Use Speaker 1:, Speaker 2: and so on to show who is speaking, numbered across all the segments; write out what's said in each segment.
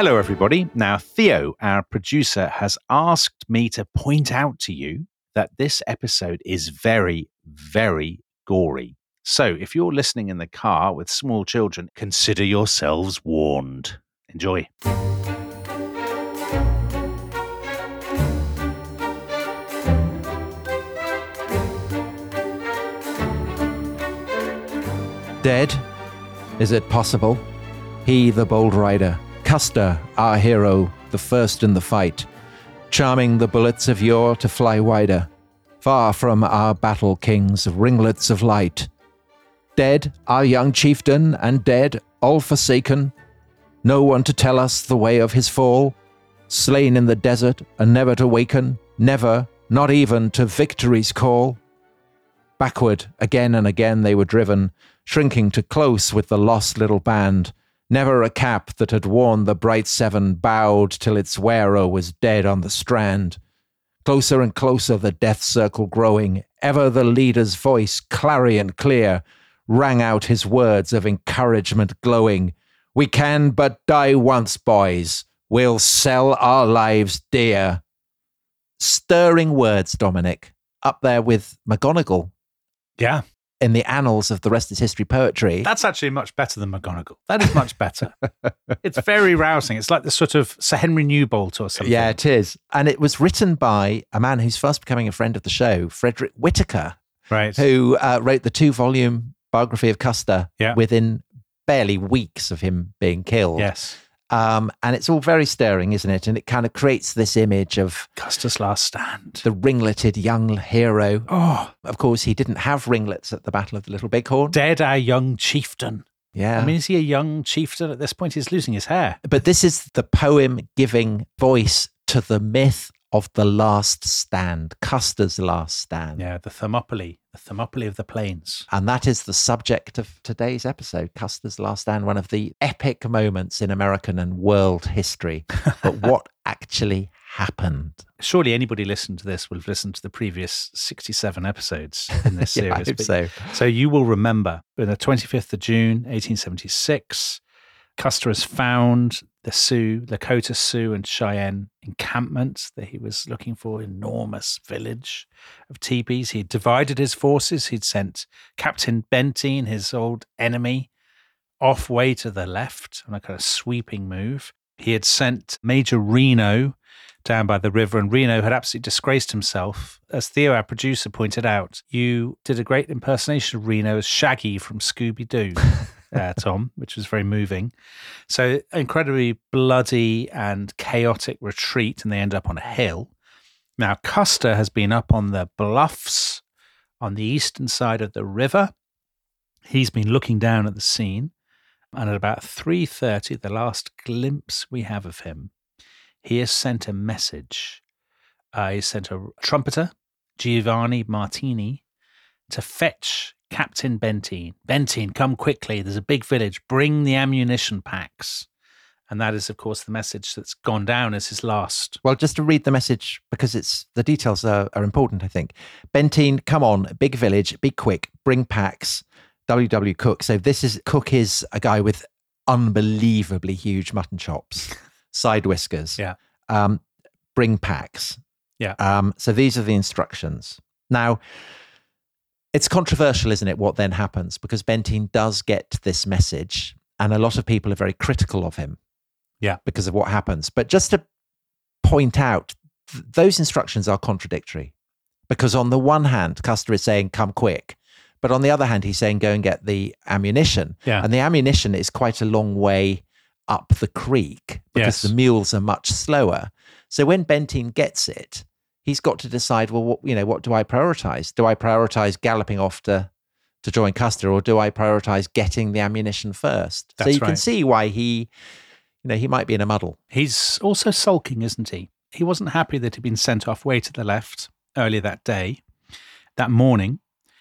Speaker 1: Hello, everybody. Now, Theo, our producer, has asked me to point out to you that this episode is very, very gory. So if you're listening in the car with small children, consider yourselves warned. Enjoy.
Speaker 2: Dead? Is it possible? He, the bold rider, Custer, our hero, the first in the fight, charming the bullets of yore to fly wider, far from our battle kings, ringlets of light. Dead, our young chieftain, and dead, all forsaken, no one to tell us the way of his fall, slain in the desert and never to waken, never, not even to victory's call. Backward, again and again they were driven, shrinking to close with the lost little band. Never a cap that had worn the bright seven bowed till its wearer was dead on the strand. Closer and closer the death circle growing, ever the leader's voice, clarion clear, rang out his words of encouragement glowing. We can but die once, boys. We'll sell our lives dear. Stirring words, Dominic, up there with McGonagall.
Speaker 1: Yeah.
Speaker 2: In the annals of the rest is history poetry.
Speaker 1: That's actually much better than McGonagall. That is much better. It's very rousing. It's like the sort of Sir Henry Newbolt or something.
Speaker 2: Yeah, it is. And it was written by a man who's fast becoming a friend of the show, Frederick Whitaker,
Speaker 1: right?
Speaker 2: Who wrote the 2-volume biography of Custer within barely weeks of him being killed.
Speaker 1: Yes.
Speaker 2: And it's all very stirring, isn't it? And it kind of creates this image of
Speaker 1: Custer's last stand.
Speaker 2: The ringleted young hero.
Speaker 1: Oh.
Speaker 2: Of course, he didn't have ringlets at the Battle of the Little Bighorn.
Speaker 1: Dead our young chieftain.
Speaker 2: Yeah.
Speaker 1: I mean, is he a young chieftain at this point? He's losing his hair.
Speaker 2: But this is the poem giving voice to the myth of the last stand, Custer's last stand.
Speaker 1: Yeah, the Thermopylae of the plains.
Speaker 2: And that is the subject of today's episode, Custer's last stand, one of the epic moments in American and world history. But what actually happened?
Speaker 1: Surely anybody listening to this will have listened to the previous 67 episodes in this series.
Speaker 2: I hope so.
Speaker 1: So you will remember, on the 25th of June, 1876, Custer has found the Sioux, Lakota Sioux and Cheyenne encampment that he was looking for, enormous village of teepees. He'd divided his forces. He'd sent Captain Benteen, his old enemy, off way to the left on a kind of sweeping move. He had sent Major Reno down by the river, and Reno had absolutely disgraced himself. As Theo, our producer, pointed out, you did a great impersonation of Reno as Shaggy from Scooby-Doo. Tom, which was very moving. So incredibly bloody and chaotic retreat, and they end up on a hill. Now, Custer has been up on the bluffs on the eastern side of the river. He's been looking down at the scene, and at about 3:30, the last glimpse we have of him, he has sent a message. He sent a trumpeter, Giovanni Martini, to fetch Captain Benteen. Benteen, come quickly. There's a big village. Bring the ammunition packs. And that is, of course, the message that's gone down as his last.
Speaker 2: Well, just to read the message, because the details are important, I think. Benteen, come on, big village, be quick, bring packs. W.W. Cook. So Cook is a guy with unbelievably huge mutton chops, side whiskers.
Speaker 1: Yeah.
Speaker 2: Bring packs.
Speaker 1: Yeah.
Speaker 2: So these are the instructions. Now, it's controversial, isn't it, what then happens? Because Benteen does get this message, and a lot of people are very critical of him.
Speaker 1: Yeah.
Speaker 2: Because of what happens. But just to point out, those instructions are contradictory. Because on the one hand, Custer is saying, come quick. But on the other hand, he's saying, go and get the ammunition.
Speaker 1: Yeah.
Speaker 2: And the ammunition is quite a long way up the creek because the mules are much slower. So when Benteen gets it, he's got to decide, well, what do I prioritize? Do I prioritize galloping off to join Custer, or do I prioritize getting the ammunition first?
Speaker 1: That's
Speaker 2: so you
Speaker 1: right.
Speaker 2: can see why he might be in a muddle.
Speaker 1: He's also sulking, isn't he? He wasn't happy that he'd been sent off way to the left earlier that morning.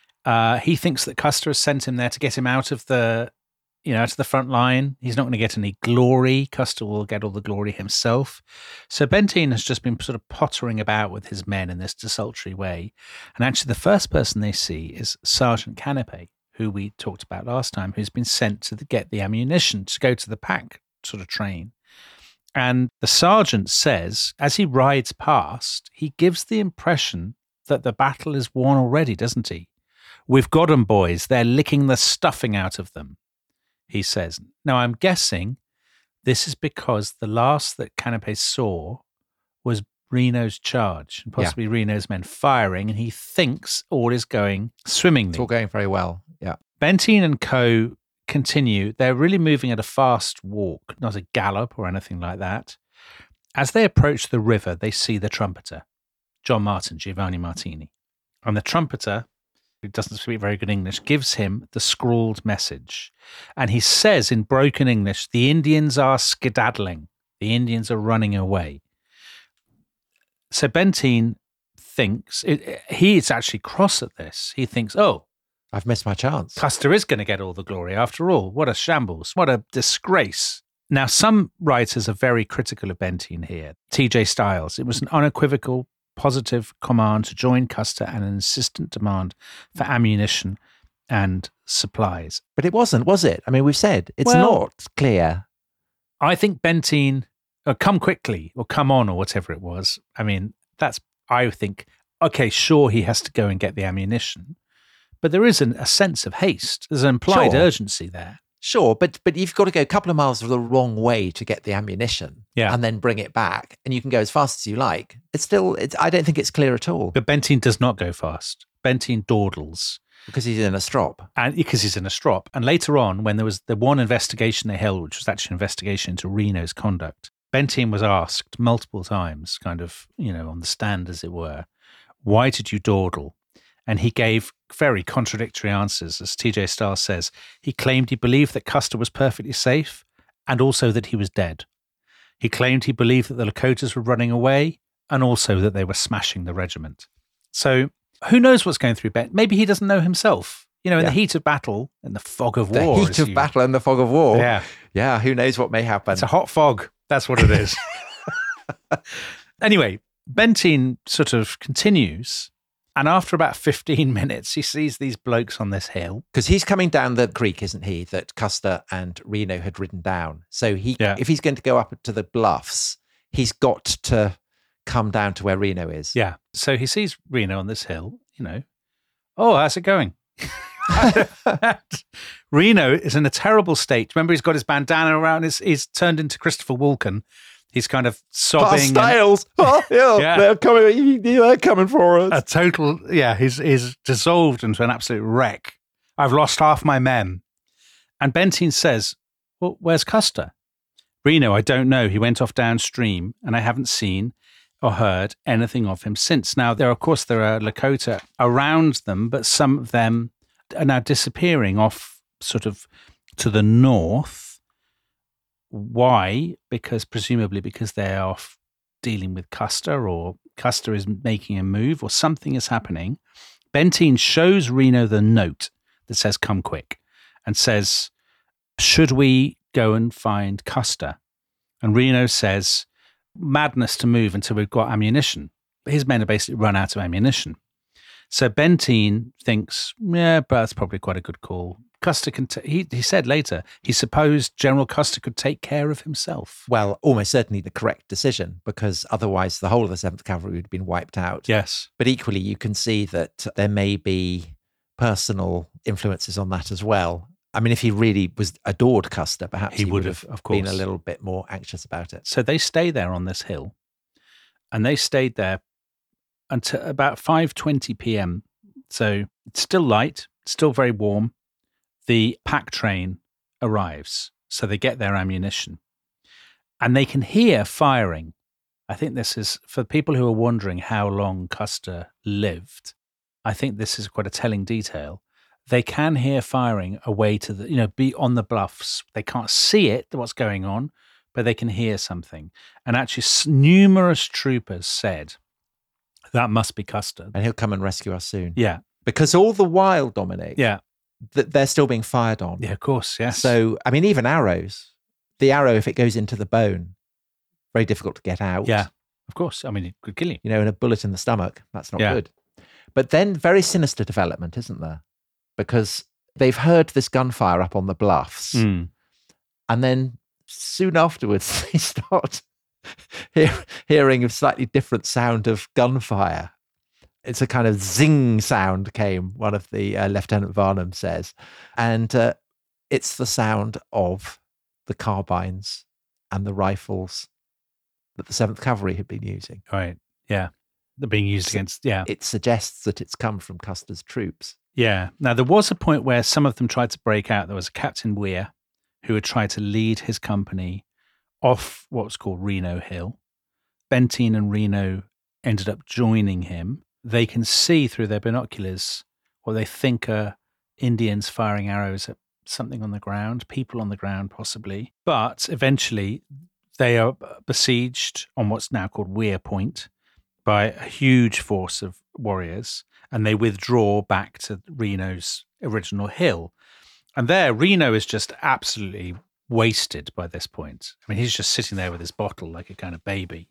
Speaker 1: He thinks that Custer has sent him there to get him out of the front line. He's not going to get any glory. Custer will get all the glory himself. So Benteen has just been sort of pottering about with his men in this desultory way. And actually the first person they see is Sergeant Canepe, who we talked about last time, who's been sent to get the ammunition to go to the pack sort of train. And the sergeant says, as he rides past, he gives the impression that the battle is won already, doesn't he? We've got 'em, boys. They're licking the stuffing out of them, he says. Now, I'm guessing this is because the last that Canapé saw was Reno's charge, and possibly Reno's men firing, and he thinks all is going swimmingly.
Speaker 2: It's all going very well. Yeah.
Speaker 1: Benteen and co. continue. They're really moving at a fast walk, not a gallop or anything like that. As they approach the river, they see the trumpeter, John Martin, Giovanni Martini. And the trumpeter, who doesn't speak very good English, gives him the scrawled message. And he says in broken English, the Indians are skedaddling. The Indians are running away. So Benteen thinks, he is actually cross at this. He thinks, oh,
Speaker 2: I've missed my chance.
Speaker 1: Custer is going to get all the glory after all. What a shambles. What a disgrace. Now, some writers are very critical of Benteen here. T.J. Stiles, it was an unequivocal, positive command to join Custer and an insistent demand for ammunition and supplies.
Speaker 2: But it wasn't, was it? I mean, we've said it's not clear.
Speaker 1: I think Benteen, come quickly or come on or whatever it was. I mean, I think, okay, sure, he has to go and get the ammunition. But there is a sense of haste. There's an implied urgency there.
Speaker 2: Sure, but you've got to go a couple of miles the wrong way to get the ammunition and then bring it back. And you can go as fast as you like. I don't think it's clear at all.
Speaker 1: But Benteen does not go fast. Benteen dawdles.
Speaker 2: Because he's in a strop.
Speaker 1: And because he's in a strop. And later on, when there was the one investigation they held, which was actually an investigation into Reno's conduct, Benteen was asked multiple times, kind of, on the stand, as it were, why did you dawdle? And he gave very contradictory answers. As T.J. Stiles says, he claimed he believed that Custer was perfectly safe and also that he was dead. He claimed he believed that the Lakotas were running away and also that they were smashing the regiment. So who knows what's going through Ben? Maybe he doesn't know himself. In the heat of battle, in the fog of war.
Speaker 2: The heat of battle and the fog of war.
Speaker 1: Yeah.
Speaker 2: Yeah, who knows what may happen.
Speaker 1: It's a hot fog. That's what it is. Anyway, Benteen sort of continues. And after about 15 minutes, he sees these blokes on this hill.
Speaker 2: Because he's coming down the creek, isn't he, that Custer and Reno had ridden down. So if he's going to go up to the bluffs, he's got to come down to where Reno is.
Speaker 1: Yeah. So he sees Reno on this hill, Oh, how's it going? Reno is in a terrible state. Remember, he's got his bandana around. He's turned into Christopher Walken. He's kind of sobbing.
Speaker 2: Styles. They're coming for us.
Speaker 1: A total, he's dissolved into an absolute wreck. I've lost half my men. And Benteen says, well, where's Custer? Reno, I don't know. He went off downstream and I haven't seen or heard anything of him since. Now, there are Lakota around them, but some of them are now disappearing off sort of to the north. Why? Presumably because they're off dealing with Custer, or Custer is making a move, or something is happening. Benteen shows Reno the note that says, come quick, and says, should we go and find Custer? And Reno says, madness to move until we've got ammunition. But his men are basically run out of ammunition. So Benteen thinks, but that's probably quite a good call. Custer can, he said later, he supposed General Custer could take care of himself.
Speaker 2: Well, almost certainly the correct decision, because otherwise the whole of the 7th Cavalry would have been wiped out.
Speaker 1: Yes.
Speaker 2: But equally, you can see that there may be personal influences on that as well. I mean, if he really adored Custer, perhaps he would have been a little bit more anxious about it.
Speaker 1: So they stay there on this hill, and they stayed there until about 5:20 p.m. So it's still light, still very warm. The pack train arrives, so they get their ammunition, and they can hear firing. I think this is, for people who are wondering how long Custer lived, I think this is quite a telling detail. They can hear firing away to the, be on the bluffs. They can't see it, what's going on, but they can hear something. And actually, numerous troopers said, that must be Custer.
Speaker 2: And he'll come and rescue us soon.
Speaker 1: Yeah.
Speaker 2: Because all the while, Dominic, that they're still being fired on.
Speaker 1: Yeah, of course, yes.
Speaker 2: So, I mean, even arrows. The arrow, if it goes into the bone, very difficult to get out.
Speaker 1: Yeah, of course. I mean, it could kill you.
Speaker 2: And a bullet in the stomach, that's not good. But then very sinister development, isn't there? Because they've heard this gunfire up on the bluffs.
Speaker 1: Mm.
Speaker 2: And then soon afterwards, they start hearing a slightly different sound of gunfire. It's a kind of zing sound came, one of the Lieutenant Varnum says. And it's the sound of the carbines and the rifles that the 7th Cavalry had been using.
Speaker 1: Right. Yeah. They're being used against, yeah.
Speaker 2: It suggests that it's come from Custer's troops.
Speaker 1: Yeah. Now, there was a point where some of them tried to break out. There was a Captain Weir who had tried to lead his company off what was called Reno Hill. Benteen and Reno ended up joining him. They can see through their binoculars what they think are Indians firing arrows at something on the ground, people on the ground possibly. But eventually they are besieged on what's now called Weir Point by a huge force of warriors, and they withdraw back to Reno's original hill. And there, Reno is just absolutely wasted by this point. I mean, he's just sitting there with his bottle like a kind of baby.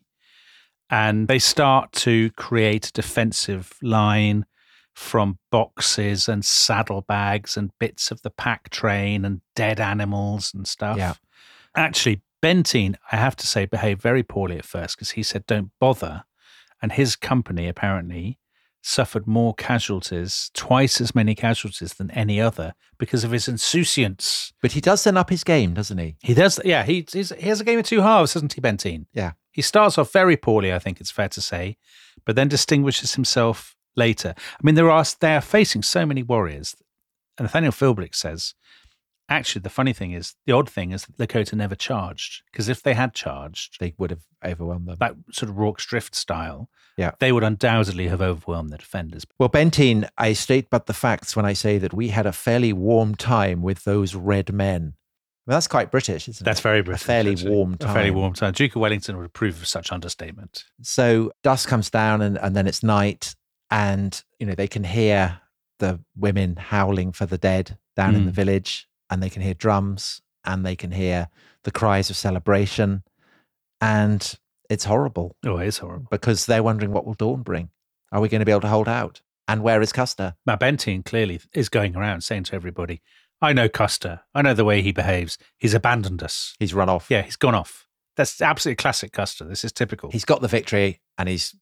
Speaker 1: And they start to create a defensive line from boxes and saddlebags and bits of the pack train and dead animals and stuff.
Speaker 2: Yeah.
Speaker 1: Actually, Benteen, I have to say, behaved very poorly at first because he said, don't bother. And his company apparently suffered more casualties, twice as many casualties than any other because of his insouciance.
Speaker 2: But he does then up his game, doesn't he?
Speaker 1: He does, yeah. He has a game of two halves, doesn't he, Benteen?
Speaker 2: Yeah.
Speaker 1: He starts off very poorly, I think it's fair to say, but then distinguishes himself later. I mean, they are facing so many warriors. And Nathaniel Philbrick says, actually, the odd thing is that Lakota never charged, because if they had charged,
Speaker 2: They would have overwhelmed them.
Speaker 1: that sort of Rorke's Drift style,
Speaker 2: Yeah.
Speaker 1: they would undoubtedly have overwhelmed the defenders.
Speaker 2: Well, Benteen, I state but the facts when I say that we had a fairly warm time with those red men. Well, that's quite British, isn't it?
Speaker 1: That's very British.
Speaker 2: A fairly
Speaker 1: actually.
Speaker 2: warm time.
Speaker 1: A fairly warm time. Duke of Wellington would approve of such understatement.
Speaker 2: So dusk comes down and then it's night, and they can hear the women howling for the dead down in the village, and they can hear drums and they can hear the cries of celebration, and it's horrible.
Speaker 1: Oh, it is horrible.
Speaker 2: Because they're wondering, what will dawn bring? Are we going to be able to hold out? And where is Custer?
Speaker 1: Now, Benteen clearly is going around saying to everybody, I know Custer. I know the way he behaves. He's abandoned us.
Speaker 2: He's run off.
Speaker 1: Yeah, he's gone off. That's absolutely classic Custer. This is typical.
Speaker 2: He's got the victory and he's.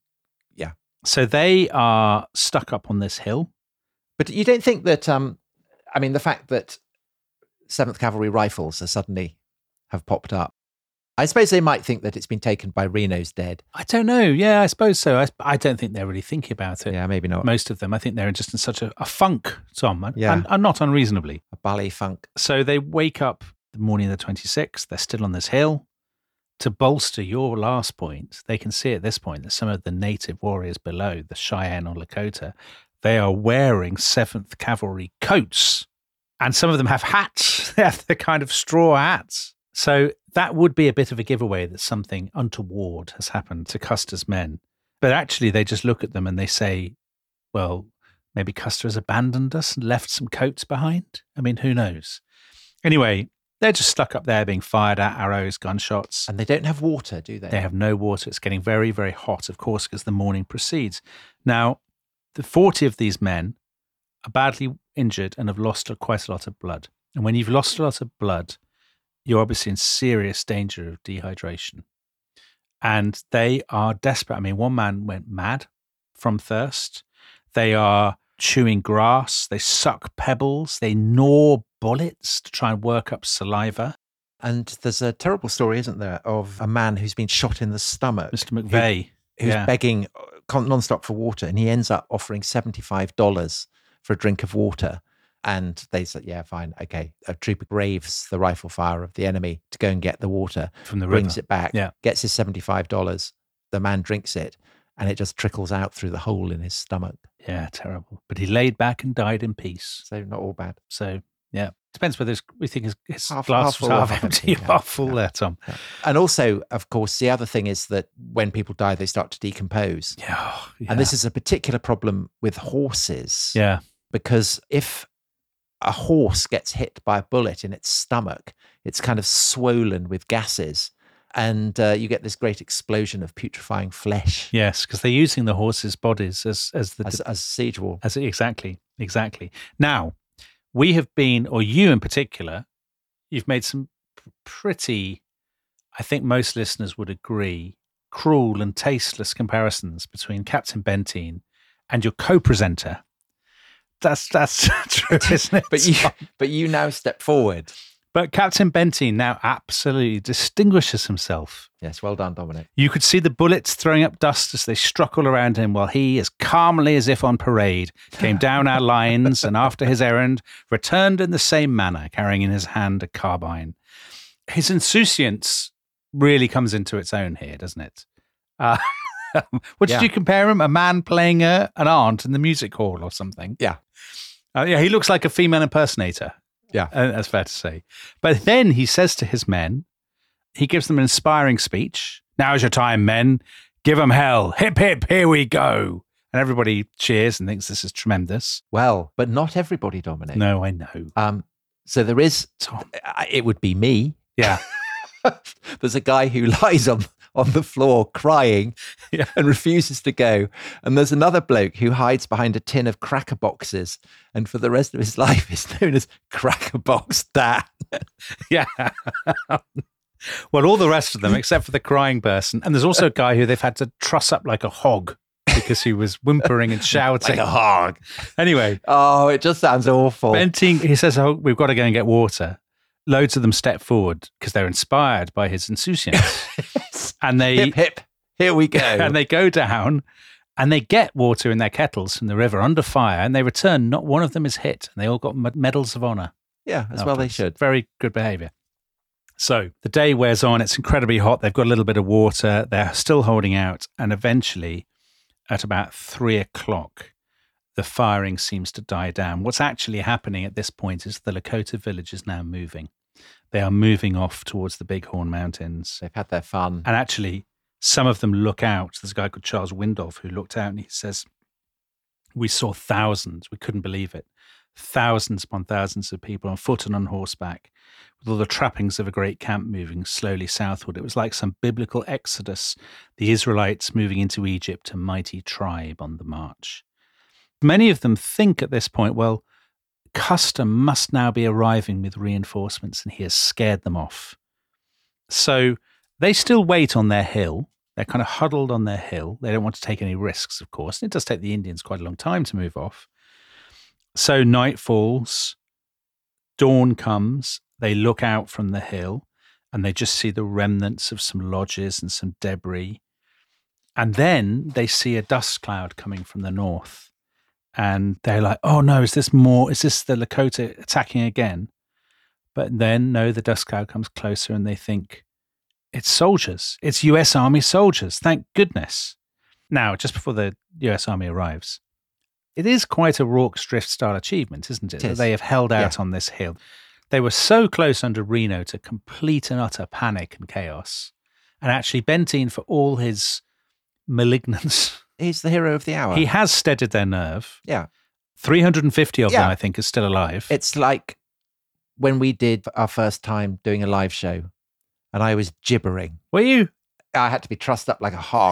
Speaker 1: So they are stuck up on this hill.
Speaker 2: But you don't think that, the fact that 7th Cavalry rifles suddenly have popped up, I suppose they might think that it's been taken by Reno's dead.
Speaker 1: I don't know. Yeah, I suppose so. I don't think they're really thinking about it.
Speaker 2: Yeah, maybe not.
Speaker 1: Most of them. I think they're just in such a funk, Tom,
Speaker 2: Yeah.
Speaker 1: and not unreasonably.
Speaker 2: A bally funk.
Speaker 1: So they wake up the morning of the 26th. They're still on this hill. To bolster your last point, they can see at this point that some of the native warriors below, the Cheyenne or Lakota, they are wearing 7th Cavalry coats. And some of them have hats. They have the kind of straw hats. So that would be a bit of a giveaway that something untoward has happened to Custer's men. But actually, they just look at them and they say, well, maybe Custer has abandoned us and left some coats behind. I mean, who knows? Anyway, they're just stuck up there being fired at, arrows, gunshots.
Speaker 2: And they don't have water, do they?
Speaker 1: They have no water. It's getting very, very hot, of course, as the morning proceeds. Now, the 40 of these men are badly injured and have lost quite a lot of blood. And when you've lost a lot of blood, you're obviously in serious danger of dehydration. And they are desperate. I mean, one man went mad from thirst. They are chewing grass. They suck pebbles. They gnaw bullets to try and work up saliva.
Speaker 2: And there's a terrible story, isn't there, of a man who's been shot in the stomach.
Speaker 1: Mr. McVeigh.
Speaker 2: Who's begging nonstop for water, and he ends up offering $75 for a drink of water. And they said, yeah, fine, okay. A trooper braves the rifle fire of the enemy to go and get the water,
Speaker 1: From the
Speaker 2: brings
Speaker 1: river.
Speaker 2: it back,
Speaker 1: Yeah.
Speaker 2: gets his $75. The man drinks it, and it just trickles out through the hole in his stomach.
Speaker 1: Yeah, terrible. But he laid back and died in peace.
Speaker 2: So not all bad.
Speaker 1: So, yeah. Depends whether we think his
Speaker 2: Half
Speaker 1: glass
Speaker 2: full
Speaker 1: was
Speaker 2: or
Speaker 1: half
Speaker 2: half
Speaker 1: empty
Speaker 2: empty,
Speaker 1: or
Speaker 2: yeah.
Speaker 1: half full there, Tom.
Speaker 2: Yeah. And also, of course, the other thing is that when people die, they start to decompose.
Speaker 1: Yeah.
Speaker 2: And this is a particular problem with horses.
Speaker 1: Yeah.
Speaker 2: Because if a horse gets hit by a bullet in its stomach, it's kind of swollen with gases, and you get this great explosion of putrefying flesh.
Speaker 1: Yes, because they're using the horses' bodies as
Speaker 2: siege wall.
Speaker 1: Exactly. Now, we have been, or you in particular, you've made some pretty I think most listeners would agree, cruel and tasteless comparisons between Captain Benteen and your co-presenter. That's true, isn't it?
Speaker 2: But you now step forward.
Speaker 1: But Captain Benteen now absolutely distinguishes himself.
Speaker 2: Yes, well done, Dominic.
Speaker 1: You could see the bullets throwing up dust as they struck all around him, while he, as calmly as if on parade, came down our lines and after his errand, returned in the same manner, carrying in his hand a carbine. His insouciance really comes into its own here, doesn't it? What did you compare him? A man playing an aunt in the music hall or something?
Speaker 2: Yeah.
Speaker 1: Yeah, he looks like a female impersonator.
Speaker 2: Yeah.
Speaker 1: That's fair to say. But then he says to his men, he gives them an inspiring speech. Now's your time, men. Give them hell. Hip, hip, here we go. And everybody cheers and thinks this is tremendous.
Speaker 2: Well, but not everybody, Dominic.
Speaker 1: No, I know.
Speaker 2: So there is,
Speaker 1: Tom.
Speaker 2: it would be me.
Speaker 1: Yeah.
Speaker 2: There's a guy who lies on the floor crying and refuses to go. And there's another bloke who hides behind a tin of cracker boxes. And for the rest of his life is known as Cracker Box Dan.
Speaker 1: Yeah. Well, all the rest of them, except for the crying person. And there's also a guy who they've had to truss up like a hog because he was whimpering and shouting.
Speaker 2: Like a hog.
Speaker 1: Anyway.
Speaker 2: Oh, it just sounds awful.
Speaker 1: Benteen, he says, oh, we've got to go and get water. Loads of them step forward because they're inspired by his insouciance. And they
Speaker 2: hip, hip, here we go.
Speaker 1: And they go down and they get water in their kettles from the river under fire, and they return. Not one of them is hit, and they all got medals of honor.
Speaker 2: Yeah, as well they should.
Speaker 1: Very good behavior. So the day wears on. It's incredibly hot. They've got a little bit of water. They're still holding out. And eventually, at about 3:00, the firing seems to die down. What's actually happening at this point is the Lakota village is now moving. They are moving off towards the Bighorn Mountains.
Speaker 2: They've had their fun.
Speaker 1: And actually, some of them look out. There's a guy called Charles Windolph who looked out and he says, we saw thousands. We couldn't believe it. Thousands upon thousands of people on foot and on horseback, with all the trappings of a great camp moving slowly southward. It was like some biblical exodus, the Israelites moving into Egypt, a mighty tribe on the march. Many of them think at this point, well, Custer must now be arriving with reinforcements and he has scared them off. So they still wait on their hill. They're kind of huddled on their hill. They don't want to take any risks, of course. And it does take the Indians quite a long time to move off. So night falls, dawn comes, they look out from the hill and they just see the remnants of some lodges and some debris. And then they see a dust cloud coming from the north. And they're like, oh no, is this the Lakota attacking again? But then, no, the dust cloud comes closer and they think, it's soldiers. It's US Army soldiers. Thank goodness. Now, just before the US Army arrives, it is quite a Rorke's Drift style achievement, isn't it? That they have held out on this hill. They were so close under Reno to complete and utter panic and chaos. And actually, Benteen, for all his malignance,
Speaker 2: he's the hero of the hour.
Speaker 1: He has steadied their nerve.
Speaker 2: Yeah.
Speaker 1: 350 of them, I think, are still alive.
Speaker 2: It's like when we did our first time doing a live show and I was gibbering.
Speaker 1: Were you?
Speaker 2: I had to be trussed up like a hog.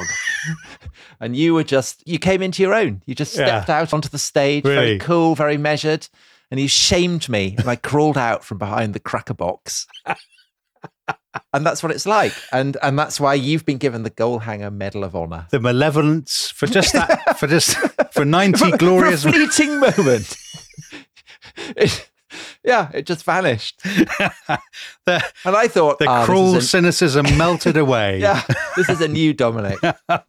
Speaker 2: And you came into your own. You just stepped out onto the stage, very cool, very measured. And you shamed me. And I crawled out from behind the cracker box. And that's what it's like. And that's why you've been given the Goalhanger Medal of Honor.
Speaker 1: The malevolence for just that, for 90 glorious...
Speaker 2: For a fleeting moment. It just vanished. And I thought...
Speaker 1: The cruel cynicism melted away.
Speaker 2: Yeah, this is a new Dominic.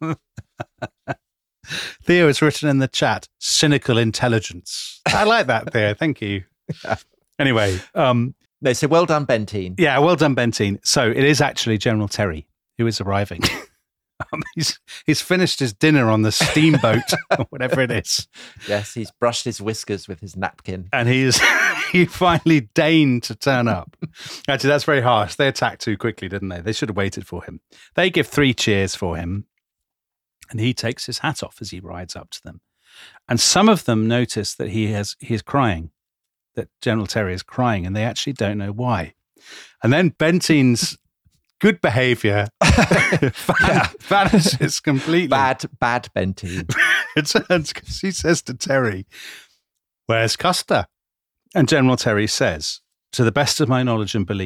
Speaker 1: Theo has written in the chat, cynical intelligence. I like that, Theo. Thank you. Anyway...
Speaker 2: No, so well done, Benteen.
Speaker 1: Yeah, well done, Benteen. So it is actually General Terry who is arriving. He's finished his dinner on the steamboat, or whatever it is.
Speaker 2: Yes, he's brushed his whiskers with his napkin.
Speaker 1: And he finally deigned to turn up. Actually, that's very harsh. They attacked too quickly, didn't they? They should have waited for him. They give 3 cheers for him, and he takes his hat off as he rides up to them. And some of them notice that he is crying. That General Terry is crying, and they actually don't know why. And then Benteen's good behavior vanishes completely.
Speaker 2: Bad Benteen.
Speaker 1: It turns because he says to Terry, "Where's Custer?" And General Terry says, "To the best of my knowledge and belief,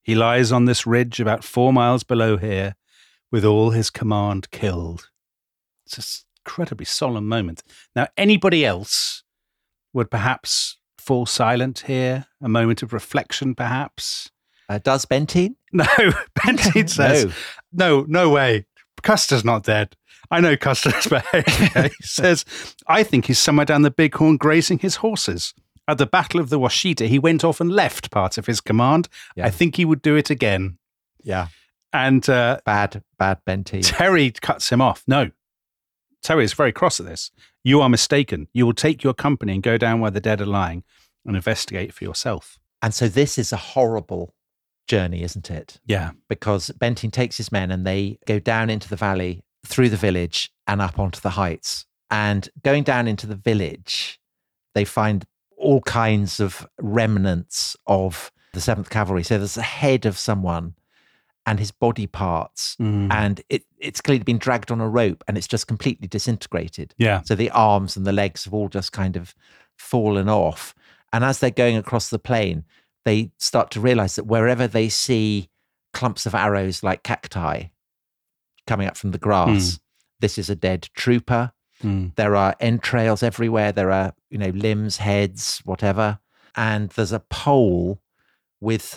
Speaker 1: He lies on this ridge about 4 miles below here with all his command killed. It's an incredibly solemn moment. Now, anybody else would perhaps fall silent here, a moment of reflection perhaps.
Speaker 2: Does Benteen?
Speaker 1: No, Benteen says, no way. Custer's not dead. I know Custer's behavior. He says, I think he's somewhere down the Bighorn grazing his horses. At the Battle of the Washita, he went off and left part of his command. Yeah. I think he would do it again.
Speaker 2: Yeah.
Speaker 1: And
Speaker 2: bad Benteen.
Speaker 1: Terry cuts him off. No. Terry is very cross at this. You are mistaken. You will take your company and go down where the dead are lying and investigate for yourself.
Speaker 2: And so this is a horrible journey, isn't it?
Speaker 1: Yeah.
Speaker 2: Because Benteen takes his men and they go down into the valley, through the village and up onto the heights. And going down into the village, they find all kinds of remnants of the 7th Cavalry. So there's the head of someone and his body parts, and it's clearly been dragged on a rope and it's just completely disintegrated.
Speaker 1: Yeah.
Speaker 2: So the arms and the legs have all just kind of fallen off. And as they're going across the plain, they start to realize that wherever they see clumps of arrows like cacti coming up from the grass, this is a dead trooper. There are entrails everywhere. There are, limbs, heads, whatever. And there's a pole with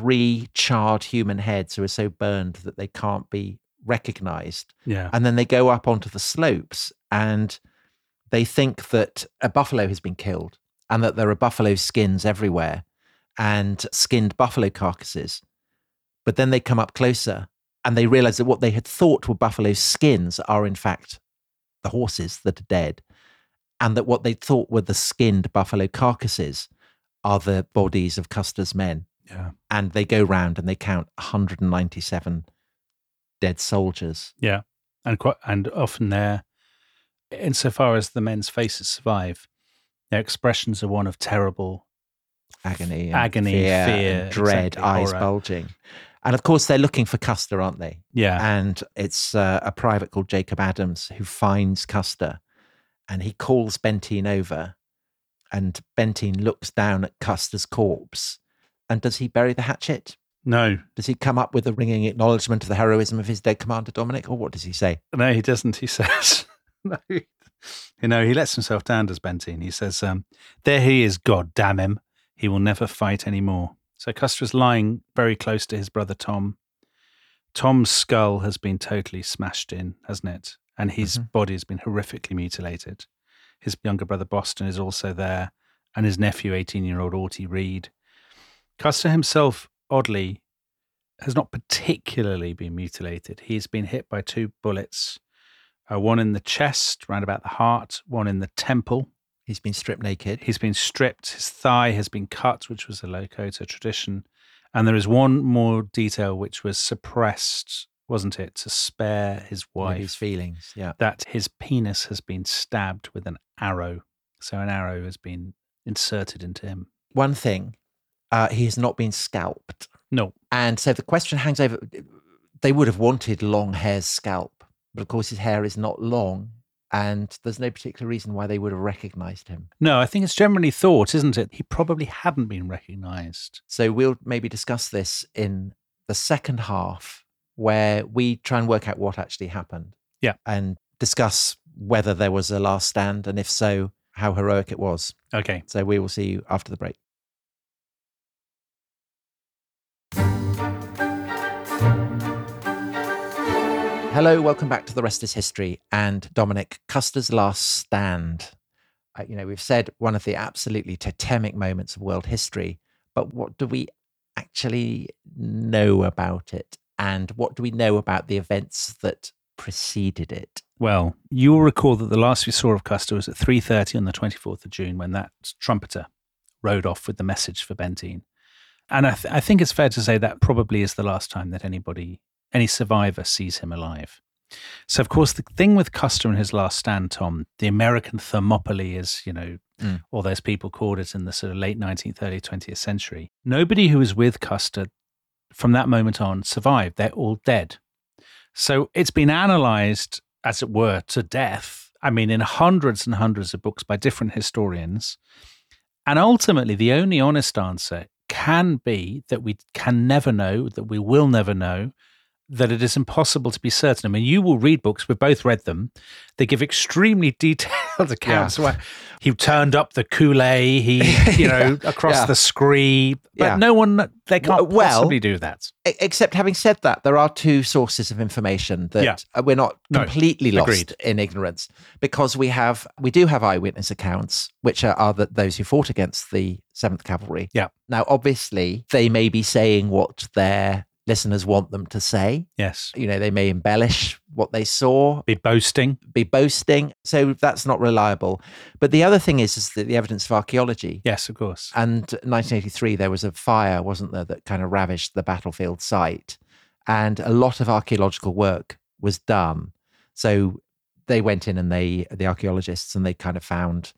Speaker 2: 3 charred human heads who are so burned that they can't be recognized.
Speaker 1: Yeah.
Speaker 2: And then they go up onto the slopes and they think that a buffalo has been killed and that there are buffalo skins everywhere and skinned buffalo carcasses. But then they come up closer and they realize that what they had thought were buffalo skins are in fact the horses that are dead, and that what they thought were the skinned buffalo carcasses are the bodies of Custer's men.
Speaker 1: Yeah.
Speaker 2: And they go round and they count 197 dead soldiers.
Speaker 1: Yeah. And often they're, insofar as the men's faces survive, their expressions are one of terrible
Speaker 2: agony,
Speaker 1: fear,
Speaker 2: and dread,
Speaker 1: exactly,
Speaker 2: eyes
Speaker 1: horror.
Speaker 2: Bulging. And of course, they're looking for Custer, aren't they?
Speaker 1: Yeah.
Speaker 2: And it's a private called Jacob Adams who finds Custer, and he calls Benteen over, and Benteen looks down at Custer's corpse. And does he bury the hatchet?
Speaker 1: No.
Speaker 2: Does he come up with a ringing acknowledgement of the heroism of his dead commander, Dominic? Or what does he say?
Speaker 1: No, he doesn't. He says, no. He lets himself down, does Benteen. He says, there he is, God damn him. He will never fight anymore. So Custer is lying very close to his brother Tom. Tom's skull has been totally smashed in, hasn't it? And his body has been horrifically mutilated. His younger brother Boston is also there, and his nephew, 18-year-old Audie Reed. Custer himself, oddly, has not particularly been mutilated. He's been hit by 2 bullets, one in the chest, round about the heart, one in the temple.
Speaker 2: He's been stripped naked.
Speaker 1: He's been stripped. His thigh has been cut, which was a Lakota tradition. And there is one more detail which was suppressed, wasn't it, to spare his wife.
Speaker 2: His feelings, yeah.
Speaker 1: That his penis has been stabbed with an arrow. So an arrow has been inserted into him.
Speaker 2: One thing, he has not been scalped.
Speaker 1: No.
Speaker 2: And so the question hangs over, they would have wanted long hair's scalp, but of course his hair is not long. And there's no particular reason why they would have recognized him.
Speaker 1: No, I think it's generally thought, isn't it? He probably hadn't been recognized.
Speaker 2: So we'll maybe discuss this in the second half, where we try and work out what actually happened.
Speaker 1: Yeah.
Speaker 2: And discuss whether there was a last stand, and if so, how heroic it was.
Speaker 1: Okay.
Speaker 2: So we will see you after the break. Hello, welcome back to The Rest is History. And Dominic, Custer's last stand. We've said one of the absolutely totemic moments of world history, but what do we actually know about it? And what do we know about the events that preceded it?
Speaker 1: Well, you will recall that the last we saw of Custer was at 3:30 on the 24th of June when that trumpeter rode off with the message for Benteen. And I think it's fair to say that probably is the last time that any survivor sees him alive. So, of course, the thing with Custer and his last stand, Tom, the American Thermopylae, as, all those people called it in the sort of late 19th, early 20th century. Nobody who was with Custer from that moment on survived. They're all dead. So it's been analysed, as it were, to death. I mean, in hundreds and hundreds of books by different historians. And ultimately, the only honest answer can be that we can never know, that we will never know, that it is impossible to be certain. I mean, you will read books, we've both read them. They give extremely detailed accounts where he turned up the Kool-Aid, he, across the scree, but no one, they can't possibly do that.
Speaker 2: Except having said that, there are two sources of information that we're not completely lost in ignorance, because we do have eyewitness accounts, which are those who fought against the 7th Cavalry.
Speaker 1: Yeah.
Speaker 2: Now, obviously, they may be saying what their listeners want them to say.
Speaker 1: Yes.
Speaker 2: They may embellish what they saw.
Speaker 1: Be boasting.
Speaker 2: So that's not reliable. But the other thing is that the evidence of archaeology.
Speaker 1: Yes, of course.
Speaker 2: And 1983, there was a fire, wasn't there, that kind of ravaged the battlefield site. And a lot of archaeological work was done. So they went in and the archaeologists, and they kind of found,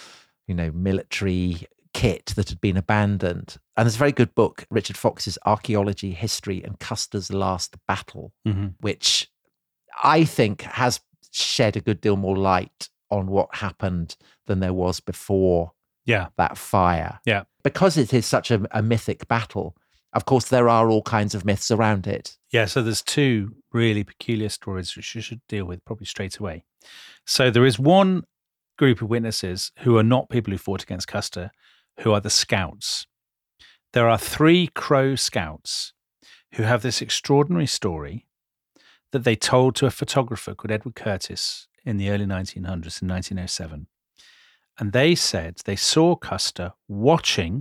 Speaker 2: military kit that had been abandoned. And there's a very good book, Richard Fox's Archaeology, History and Custer's Last Battle, which I think has shed a good deal more light on what happened than there was before that fire.
Speaker 1: Yeah.
Speaker 2: Because it is such a mythic battle, of course, there are all kinds of myths around it.
Speaker 1: Yeah, so there's two really peculiar stories which you should deal with probably straight away. So there is one group of witnesses who are not people who fought against Custer, who are the scouts. There are 3 Crow scouts who have this extraordinary story that they told to a photographer called Edward Curtis in the early 1900s, in 1907. And they said they saw Custer watching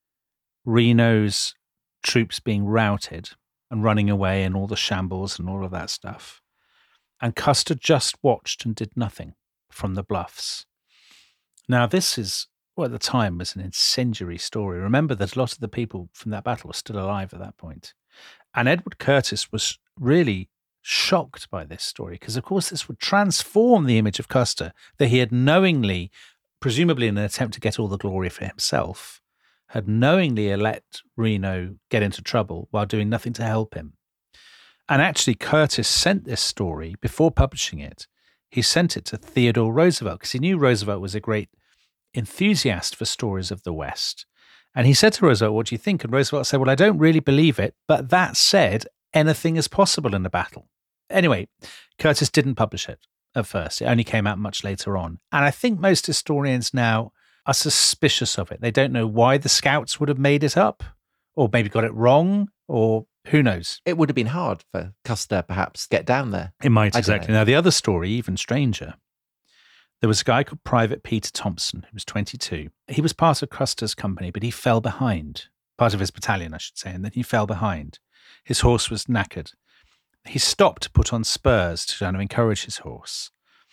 Speaker 1: Reno's troops being routed and running away and all the shambles and all of that stuff. And Custer just watched and did nothing from the bluffs. Now, this is, at the time, was an incendiary story. Remember that a lot of the people from that battle were still alive at that point. And Edward Curtis was really shocked by this story because, of course, this would transform the image of Custer that he had knowingly, presumably in an attempt to get all the glory for himself, had knowingly let Reno get into trouble while doing nothing to help him. And actually, Curtis sent this story, before publishing it, he sent it to Theodore Roosevelt because he knew Roosevelt was a great enthusiast for stories of the West. And he said to Roosevelt, "What do you think?" And Roosevelt said, "Well, I don't really believe it, but that said, anything is possible in a battle." Anyway, Curtis didn't publish it at first. It only came out much later on. And I think most historians now are suspicious of it. They don't know why the scouts would have made it up, or maybe got it wrong, or who knows.
Speaker 2: It would have been hard for Custer, perhaps, to get down there.
Speaker 1: It might, exactly. Now, the other story, even stranger. There was a guy called Private Peter Thompson, who was 22. He was part of Custer's company, but he fell behind. Part of his battalion, I should say, and then he fell behind. His horse was knackered. He stopped to put on spurs to kind of encourage his horse.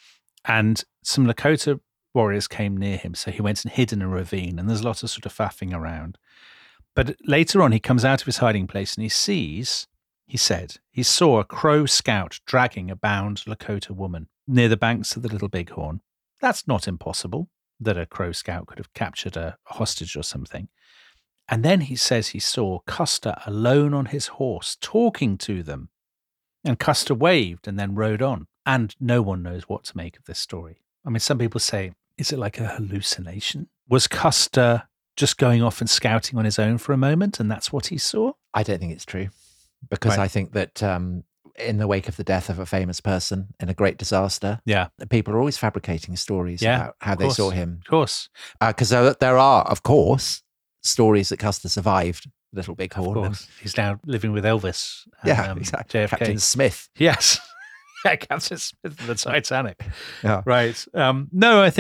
Speaker 1: And some Lakota warriors came near him, so he went and hid in a ravine, and there's a lot of sort of faffing around. But later on, he comes out of his hiding place and he said, he saw a Crow scout dragging a bound Lakota woman near the banks of the Little Bighorn. That's not impossible that a Crow scout could have captured a hostage or something. And then he says he saw Custer alone on his horse talking to them. And Custer waved and then rode on. And no one knows what to make of this story. I mean, some people say, is it like a hallucination? Was Custer just going off and scouting on his own for a moment and that's what he saw?
Speaker 2: I don't think it's true. Because I think that in the wake of the death of a famous person in a great disaster, people are always fabricating stories about how they saw him.
Speaker 1: Of course.
Speaker 2: Because there are, of course, stories that Custer survived Little Bighorn.
Speaker 1: Of course. He's now living with Elvis. And,
Speaker 2: exactly.
Speaker 1: JFK.
Speaker 2: Captain Smith.
Speaker 1: Yes. Captain Smith of the Titanic.
Speaker 2: Yeah.
Speaker 1: Right. No,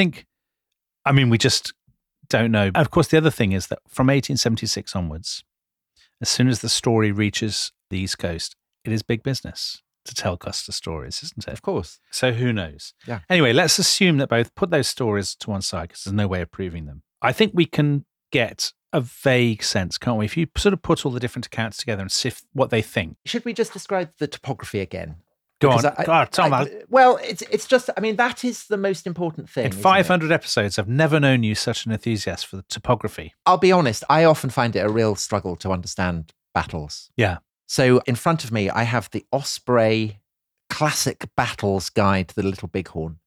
Speaker 1: we just don't know. Of course, the other thing is that from 1876 onwards, as soon as the story reaches the East Coast, it is big business to tell Custer stories, isn't it?
Speaker 2: Of course.
Speaker 1: So who knows?
Speaker 2: Yeah.
Speaker 1: Anyway, let's assume that both put those stories to one side because there's no way of proving them. I think we can get a vague sense, can't we? If you sort of put all the different accounts together and sift what they think.
Speaker 2: Should we just describe the topography again?
Speaker 1: Go on. Tom.
Speaker 2: Well, it's just, that is the most important thing.
Speaker 1: In 500 episodes, I've never known you such an enthusiast for the topography.
Speaker 2: I'll be honest, I often find it a real struggle to understand battles.
Speaker 1: Yeah.
Speaker 2: So in front of me, I have the Osprey Classic Battles Guide to the Little Bighorn.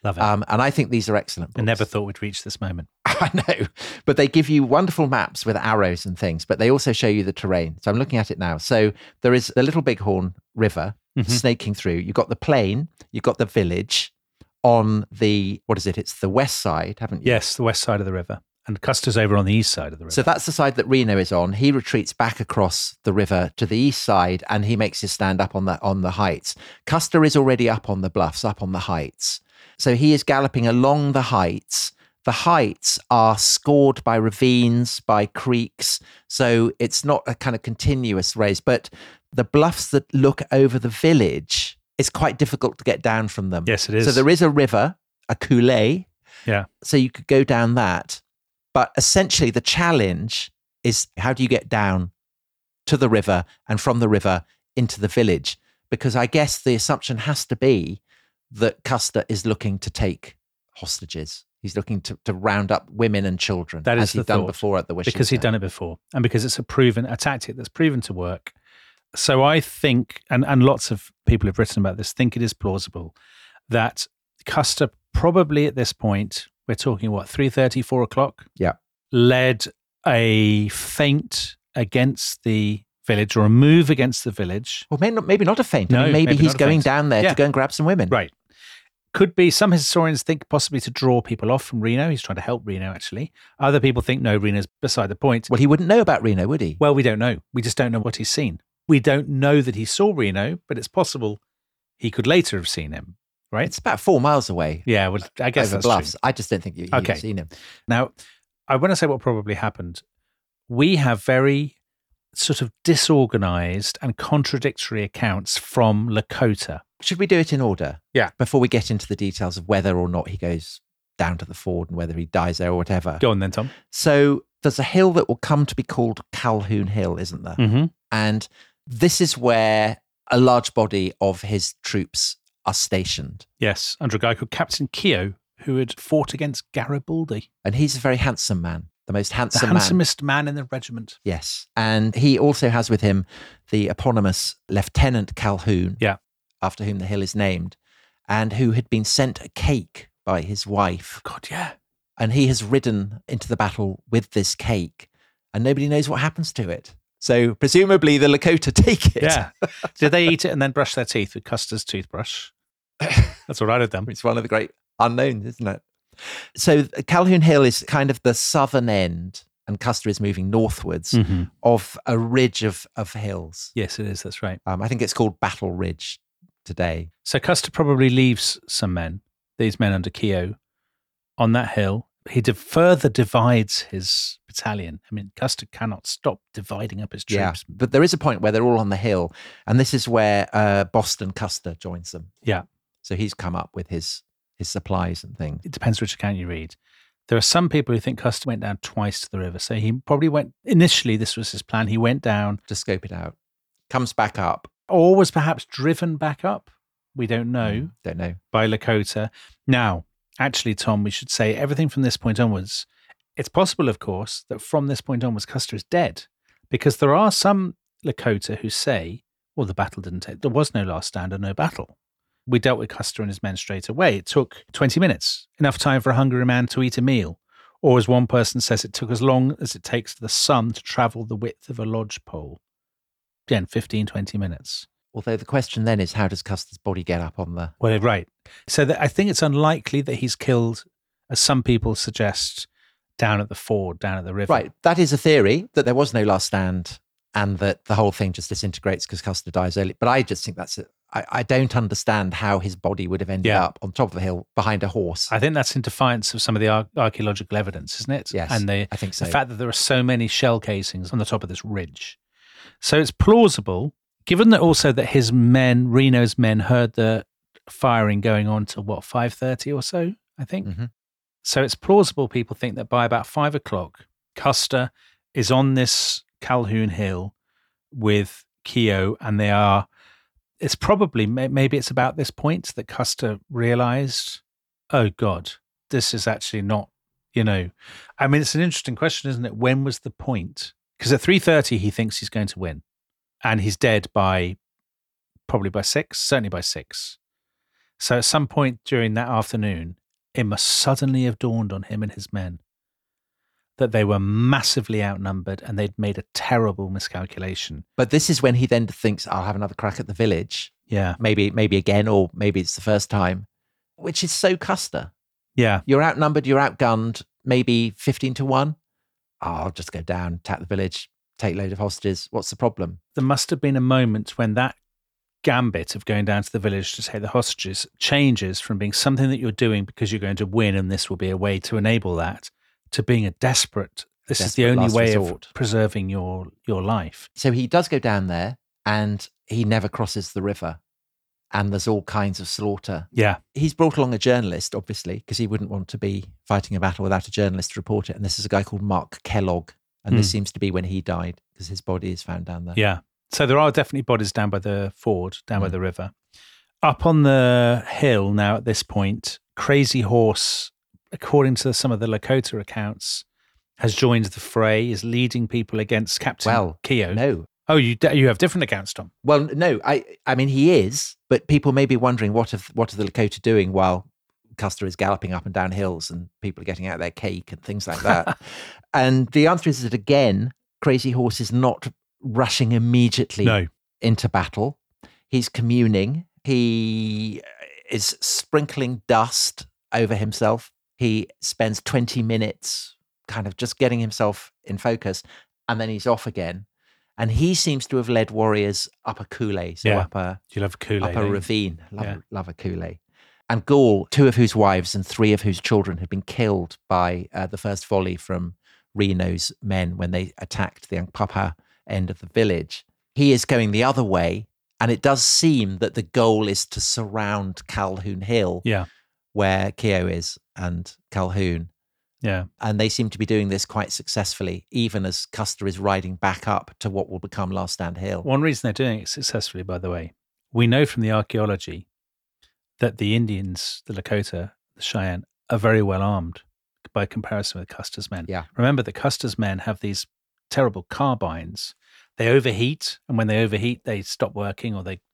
Speaker 1: Love it.
Speaker 2: And I think these are excellent books.
Speaker 1: I never thought we'd reach this moment.
Speaker 2: I know, but they give you wonderful maps with arrows and things, but they also show you the terrain. So I'm looking at it now. So there is the Little Bighorn River snaking through. You've got the plain, you've got the village on the, what is it? It's the west side, haven't you?
Speaker 1: Yes, the west side of the river. And Custer's over on the east side of the river.
Speaker 2: So that's the side that Reno is on. He retreats back across the river to the east side and he makes his stand up on the heights. Custer is already up on the bluffs, up on the heights. So he is galloping along the heights. The heights are scored by ravines, by creeks. So it's not a kind of continuous race, but the bluffs that look over the village, it's quite difficult to get down from them.
Speaker 1: Yes, it is.
Speaker 2: So there is a river, a coulée.
Speaker 1: Yeah.
Speaker 2: So you could go down that. But essentially the challenge is how do you get down to the river and from the river into the village? Because I guess the assumption has to be that Custer is looking to take hostages. He's looking to round up women and children,
Speaker 1: That is
Speaker 2: as he's
Speaker 1: the
Speaker 2: done
Speaker 1: thought.
Speaker 2: before at the Wishing
Speaker 1: Because he'd
Speaker 2: Stone.
Speaker 1: done it before and because it's a tactic that's proven to work. So I think, and lots of people who've written about this think it is plausible that Custer probably at this point, we're talking 3:30, 4 o'clock?
Speaker 2: Yeah.
Speaker 1: Led a feint against the village or a move against the village.
Speaker 2: Well, maybe not a feint.
Speaker 1: No,
Speaker 2: maybe
Speaker 1: maybe
Speaker 2: he's
Speaker 1: not a
Speaker 2: going
Speaker 1: feint.
Speaker 2: down there
Speaker 1: Yeah.
Speaker 2: to go and grab some women.
Speaker 1: Right. Could be, some historians think possibly to draw people off from Reno. He's trying to help Reno, actually. Other people think, no, Reno's beside the point.
Speaker 2: Well, he wouldn't know about Reno, would he?
Speaker 1: Well, we don't know. We just don't know what he's seen. We don't know that he saw Reno, but it's possible he could later have seen him, right?
Speaker 2: It's about 4 miles away
Speaker 1: Yeah, well, I guess
Speaker 2: over
Speaker 1: that's
Speaker 2: bluffs.
Speaker 1: true.
Speaker 2: I just don't think you've
Speaker 1: Okay.
Speaker 2: seen him.
Speaker 1: Now, I want to say what probably happened. We have very sort of disorganized and contradictory accounts from Lakota.
Speaker 2: Should we do it in order?
Speaker 1: Yeah.
Speaker 2: Before we get into the details of whether or not he goes down to the ford and whether he dies there or whatever.
Speaker 1: Go on then, Tom.
Speaker 2: So there's a hill that will come to be called Calhoun Hill, isn't there?
Speaker 1: Mm-hmm.
Speaker 2: And this is where a large body of his troops are stationed.
Speaker 1: Yes, under a guy called Captain Keogh, who had fought against Garibaldi,
Speaker 2: And he's a very handsome man, the most
Speaker 1: the
Speaker 2: handsome man.
Speaker 1: handsomest man in the regiment.
Speaker 2: Yes. And he also has with him the eponymous Lieutenant Calhoun,
Speaker 1: Yeah.
Speaker 2: after whom the hill is named, and who had been sent a cake by his wife.
Speaker 1: God, yeah.
Speaker 2: And he has ridden into the battle with this cake, and nobody knows what happens to it. So presumably the Lakota take it.
Speaker 1: Yeah. Did they eat it and then brush their teeth with Custer's toothbrush? That's what I'd have done.
Speaker 2: It's one of the great unknowns, isn't it? So Calhoun Hill is kind of the southern end, and Custer is moving northwards
Speaker 1: Mm-hmm.
Speaker 2: of a ridge of hills.
Speaker 1: Yes, it is. That's right.
Speaker 2: I think it's called Battle Ridge today.
Speaker 1: So Custer probably leaves some men, these men under Keogh, on that hill. He further divides his battalion. I mean, Custer cannot stop dividing up his
Speaker 2: Yeah,
Speaker 1: troops.
Speaker 2: but there is a point where they're all on the hill, and this is where Boston Custer joins them.
Speaker 1: Yeah.
Speaker 2: So he's come up with his supplies and things.
Speaker 1: It depends which account you read. There are some people who think Custer went down twice to the river. So he probably went, initially, this was his plan. He went down,
Speaker 2: To scope it out. Comes back up.
Speaker 1: or was perhaps driven back up. We don't know.
Speaker 2: Don't know.
Speaker 1: By Lakota. Now, actually, Tom, we should say everything from this point onwards. It's possible, of course, that from this point onwards, Custer is dead, because there are some Lakota who say, well, the battle didn't take, there was no last stand and no battle. We dealt with Custer and his men straight away. It took 20 minutes, enough time for a hungry man to eat a meal. Or as one person says, it took as long as it takes the sun to travel the width of a lodge pole. Again, 15, 20 minutes.
Speaker 2: Although the question then is, how does Custer's body get up on the...
Speaker 1: Well, right. So I think it's unlikely that he's killed, as some people suggest, down at the ford, down at the river.
Speaker 2: Right. That is a theory, that there was no last stand and that the whole thing just disintegrates because Custer dies early. But I just think that's it. I don't understand how his body would have ended up on top of a hill behind a horse.
Speaker 1: I think that's in defiance of some of the archaeological evidence, isn't it?
Speaker 2: Yes,
Speaker 1: And
Speaker 2: I think so.
Speaker 1: The fact that there are so many shell casings on the top of this ridge. So it's plausible, given that also that his men, Reno's men, heard the firing going on till 5:30 or so, I think.
Speaker 2: Mm-hmm.
Speaker 1: So it's plausible people think that by about 5 o'clock, Custer is on this Calhoun Hill with Keogh, and it's probably, maybe it's about this point that Custer realized, oh God, this is actually not, I mean, it's an interesting question, isn't it? When was the point? Because at 3:30, he thinks he's going to win, and he's dead probably by 6, certainly by 6. So at some point during that afternoon, it must suddenly have dawned on him and his men that they were massively outnumbered and they'd made a terrible miscalculation.
Speaker 2: But this is when he then thinks, I'll have another crack at the village.
Speaker 1: Yeah.
Speaker 2: Maybe again, or maybe it's the first time, which is so Custer.
Speaker 1: Yeah.
Speaker 2: You're outnumbered, you're outgunned, maybe 15-1. Oh, I'll just go down, attack the village, take a load of hostages. What's the problem?
Speaker 1: There must have been a moment when that gambit of going down to the village to take the hostages changes from being something that you're doing because you're going to win and this will be a way to enable that, to being a desperate, this is the only
Speaker 2: last
Speaker 1: way
Speaker 2: resort.
Speaker 1: of preserving your life.
Speaker 2: So he does go down there and he never crosses the river. And there's all kinds of slaughter.
Speaker 1: Yeah.
Speaker 2: He's brought along a journalist, obviously, because he wouldn't want to be fighting a battle without a journalist to report it. And this is a guy called Mark Kellogg. And this seems to be when he died because his body is found down there.
Speaker 1: Yeah. So there are definitely bodies down by the ford, down by the river. Up on the hill now at this point, Crazy Horse, according to some of the Lakota accounts, has joined the fray, is leading people against Captain Keogh.
Speaker 2: No.
Speaker 1: Oh, you have different accounts, Tom?
Speaker 2: Well, no, I mean, he is, but people may be wondering what are the Lakota doing while Custer is galloping up and down hills and people are getting out their cake and things like that. And the answer is that, again, Crazy Horse is not rushing immediately into battle. He's communing. He is sprinkling dust over himself. He spends 20 minutes kind of just getting himself in focus, and then he's off again. And he seems to have led warriors up a coulee, up a ravine. Love a coulee. And Gaul, 2 of whose wives and 3 of whose children had been killed by the first volley from Reno's men when they attacked the Angpapa end of the village. He is going the other way, and it does seem that the goal is to surround Calhoun Hill, where Keogh is and Calhoun.
Speaker 1: Yeah.
Speaker 2: And they seem to be doing this quite successfully, even as Custer is riding back up to what will become Last Stand Hill.
Speaker 1: One reason they're doing it successfully, by the way, we know from the archaeology that the Indians, the Lakota, the Cheyenne, are very well armed by comparison with Custer's men.
Speaker 2: Yeah.
Speaker 1: Remember that Custer's men have these terrible carbines. They overheat, and when they overheat, they stop working or they,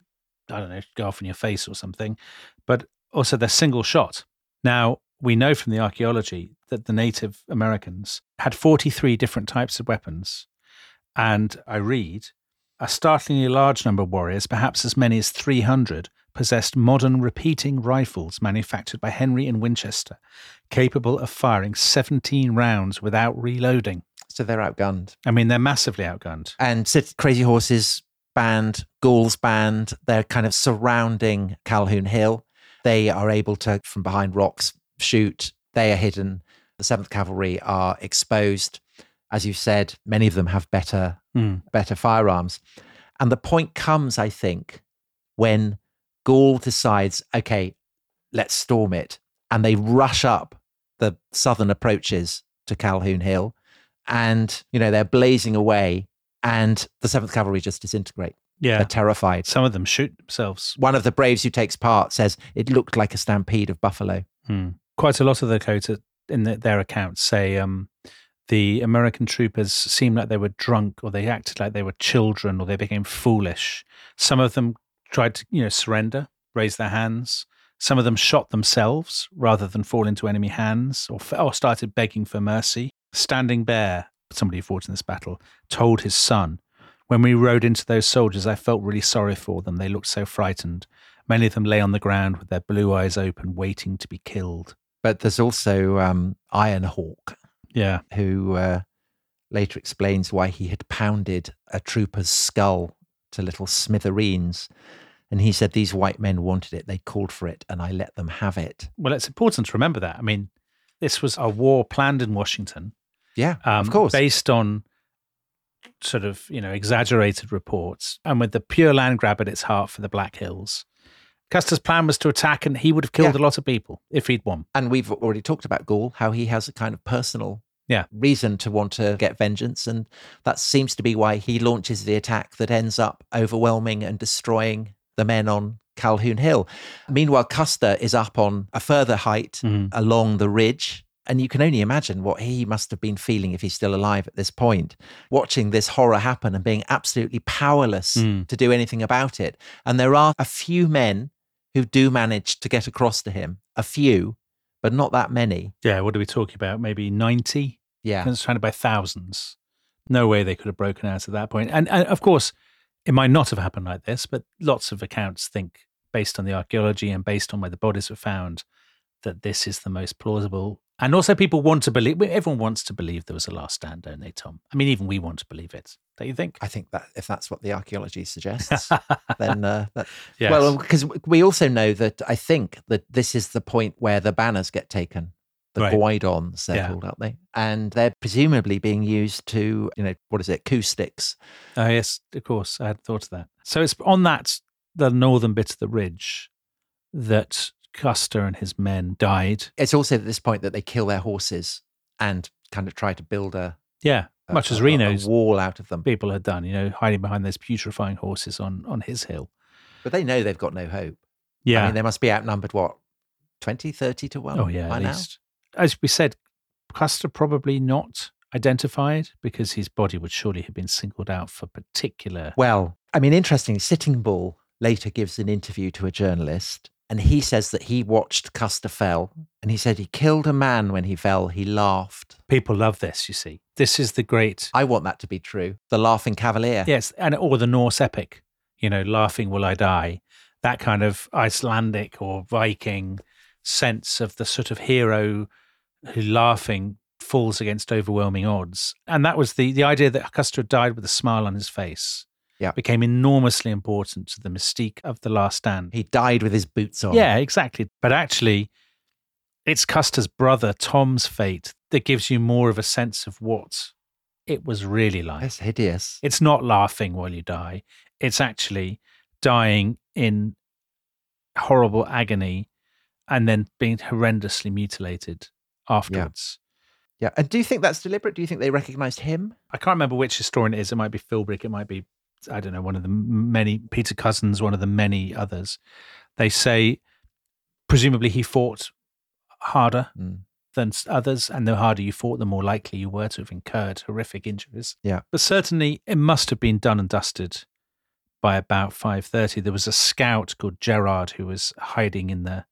Speaker 1: go off in your face or something. But also they're single shot. Now, we know from the archaeology that the Native Americans had 43 different types of weapons. And I read, a startlingly large number of warriors, perhaps as many as 300, possessed modern repeating rifles manufactured by Henry and Winchester, capable of firing 17 rounds without reloading.
Speaker 2: So they're outgunned.
Speaker 1: I mean, they're massively outgunned.
Speaker 2: And Crazy Horse's band, Gaul's band, they're kind of surrounding Calhoun Hill. They are able to, from behind rocks, shoot. They are hidden. The 7th Cavalry are exposed. As you said, many of them have better firearms. And the point comes, I think, when Gaul decides, okay, let's storm it. And they rush up the southern approaches to Calhoun Hill. And, they're blazing away. And the 7th Cavalry just disintegrate.
Speaker 1: Yeah.
Speaker 2: They're terrified.
Speaker 1: Some of them shoot themselves.
Speaker 2: One of the braves who takes part says it looked like a stampede of buffalo.
Speaker 1: Quite a lot of the Lakota in their accounts say the American troopers seemed like they were drunk, or they acted like they were children, or they became foolish. Some of them tried to, surrender, raise their hands. Some of them shot themselves rather than fall into enemy hands, or started begging for mercy. Standing Bear, somebody who fought in this battle, told his son, "When we rode into those soldiers, I felt really sorry for them. They looked so frightened. Many of them lay on the ground with their blue eyes open, waiting to be killed."
Speaker 2: But there's also Iron Hawk, who later explains why he had pounded a trooper's skull to little smithereens. And he said, these white men wanted it. They called for it, and I let them have it.
Speaker 1: Well, it's important to remember that. I mean, this was a war planned in Washington.
Speaker 2: Yeah, of course.
Speaker 1: Based on sort of, exaggerated reports, and with the pure land grab at its heart for the Black Hills. Custer's plan was to attack, and he would have killed a lot of people if he'd won.
Speaker 2: And we've already talked about Gaul, how he has a kind of personal reason to want to get vengeance. And that seems to be why he launches the attack that ends up overwhelming and destroying the men on Calhoun Hill. Meanwhile, Custer is up on a further height along the ridge. And you can only imagine what he must have been feeling if he's still alive at this point, watching this horror happen and being absolutely powerless to do anything about it. And there are a few men who do manage to get across to him. A few, but not that many.
Speaker 1: Yeah, what are we talking about? Maybe 90?
Speaker 2: Yeah.
Speaker 1: It's surrounded by thousands. No way they could have broken out at that point. And of course, it might not have happened like this, but lots of accounts think, based on the archaeology and based on where the bodies were found, that this is the most plausible. And also people want to believe, everyone wants to believe there was a last stand, don't they, Tom? I mean, even we want to believe it. Don't you think?
Speaker 2: I think that if that's what the archaeology suggests, then
Speaker 1: Yes.
Speaker 2: well, because we also know that I think that this is the point where the banners get taken, the
Speaker 1: Right.
Speaker 2: guidons, they're called, aren't they? And they're presumably being used to, what is it, coup sticks.
Speaker 1: Oh, yes, of course. I had thought of that. So it's on the northern bit of the ridge, that Custer and his men died.
Speaker 2: It's also at this point that they kill their horses and kind of try to build
Speaker 1: Yeah, much as Reno's
Speaker 2: a wall out of them.
Speaker 1: people had done, hiding behind those putrefying horses on his hill.
Speaker 2: But they know they've got no hope.
Speaker 1: Yeah.
Speaker 2: I mean, they must be outnumbered, 20, 30 to 1
Speaker 1: Oh, yeah,
Speaker 2: by
Speaker 1: at
Speaker 2: now?
Speaker 1: least. As we said, Custer probably not identified because his body would surely have been singled out for particular.
Speaker 2: Well, I mean, interesting. Sitting Bull later gives an interview to a journalist, and he says that he watched Custer fell, and he said he killed a man when he fell. He laughed.
Speaker 1: People love this, you see. This is the great.
Speaker 2: I want that to be true. The Laughing Cavalier.
Speaker 1: Yes, or the Norse epic, laughing will I die. That kind of Icelandic or Viking sense of the sort of hero who laughing falls against overwhelming odds. And that was the idea that Custer died with a smile on his face.
Speaker 2: Yeah.
Speaker 1: Became enormously important to the mystique of The Last Stand.
Speaker 2: He died with his boots on.
Speaker 1: Yeah, exactly. But actually, it's Custer's brother, Tom's fate, that gives you more of a sense of what it was really like.
Speaker 2: That's hideous.
Speaker 1: It's not laughing while you die. It's actually dying in horrible agony and then being horrendously mutilated afterwards.
Speaker 2: Yeah. And do you think that's deliberate? Do you think they recognized him?
Speaker 1: I can't remember which historian it is. It might be Philbrick. It might be, I don't know, one of the many, Peter Cousins, one of the many others. They say, presumably he fought harder than others, and the harder you fought, the more likely you were to have incurred horrific injuries.
Speaker 2: Yeah.
Speaker 1: But certainly it must have been done and dusted by about 5:30. There was a scout called Gerard who was hiding in the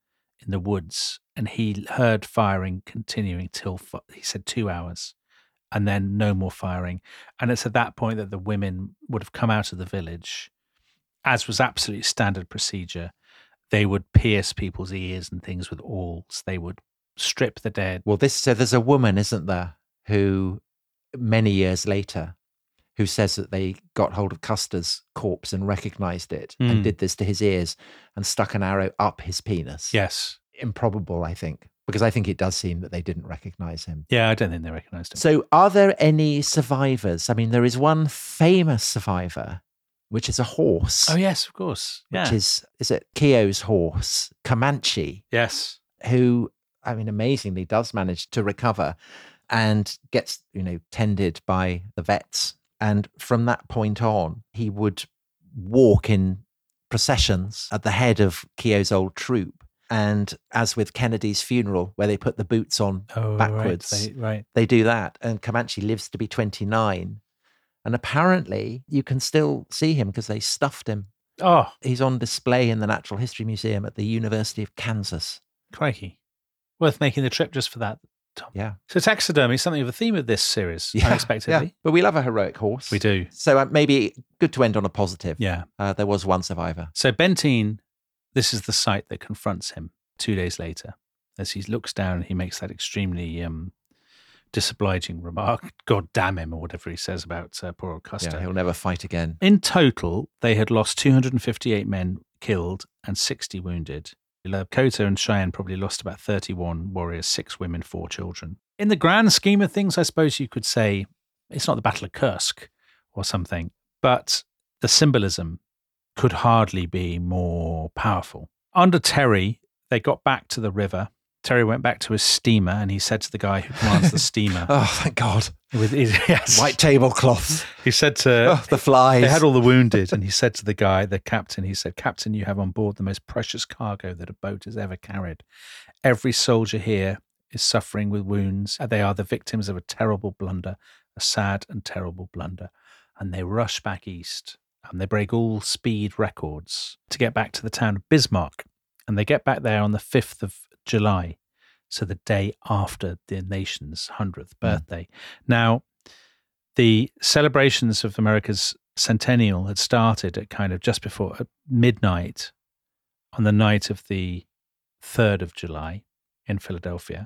Speaker 1: woods, and he heard firing continuing till, he said, 2 hours, and then no more firing. And it's at that point that the women would have come out of the village, as was absolutely standard procedure. They would pierce people's ears and things with awls. They would strip the dead.
Speaker 2: Well, so there's a woman, isn't there, who many years later, who says that they got hold of Custer's corpse and recognized it and did this to his ears and stuck an arrow up his penis.
Speaker 1: Yes.
Speaker 2: Improbable, I think, because I think it does seem that they didn't recognize him.
Speaker 1: Yeah, I don't think they recognized him.
Speaker 2: So are there any survivors? I mean, there is one famous survivor, which is a horse.
Speaker 1: Oh, yes, of course. Yeah.
Speaker 2: Which is it Keogh's horse, Comanche?
Speaker 1: Yes.
Speaker 2: Who, I mean, amazingly does manage to recover and gets, tended by the vets. And from that point on, he would walk in processions at the head of Keogh's old troop. And as with Kennedy's funeral, where they put the boots on backwards,
Speaker 1: Right.
Speaker 2: they do that. And Comanche lives to be 29. And apparently you can still see him because they stuffed him.
Speaker 1: Oh,
Speaker 2: He's on display in the Natural History Museum at the University of Kansas.
Speaker 1: crikey. Worth making the trip just for that, Tom.
Speaker 2: Yeah.
Speaker 1: So taxidermy is something of a theme of this series, unexpectedly.
Speaker 2: Yeah. But we love a heroic horse.
Speaker 1: We do.
Speaker 2: So maybe good to end on a positive.
Speaker 1: Yeah.
Speaker 2: There was one survivor.
Speaker 1: So Benteen, this is the sight that confronts him 2 days later. As he looks down and he makes that extremely disobliging remark, God damn him, or whatever he says about poor old Custer.
Speaker 2: Yeah, he'll never fight again.
Speaker 1: In total, they had lost 258 men killed and 60 wounded. Lakota and Cheyenne probably lost about 31 warriors, 6 women, 4 children. In the grand scheme of things, I suppose you could say it's not the Battle of Kursk or something, but the symbolism could hardly be more powerful. Under Terry, they got back to the river. Terry went back to his steamer and he said to the guy who commands the steamer.
Speaker 2: Oh, thank God.
Speaker 1: With his, yes.
Speaker 2: White tablecloths.
Speaker 1: He said to...
Speaker 2: the flies.
Speaker 1: They had all the wounded, and he said to the guy, the captain, he said, "Captain, you have on board the most precious cargo that a boat has ever carried. Every soldier here is suffering with wounds. They are the victims of a terrible blunder, a sad and terrible blunder." And they rush back east, and they break all speed records to get back to the town of Bismarck. And they get back there on the 5th of July, so the day after the nation's 100th birthday. Now, the celebrations of America's centennial had started at kind of just before midnight on the night of the 3rd of July in Philadelphia.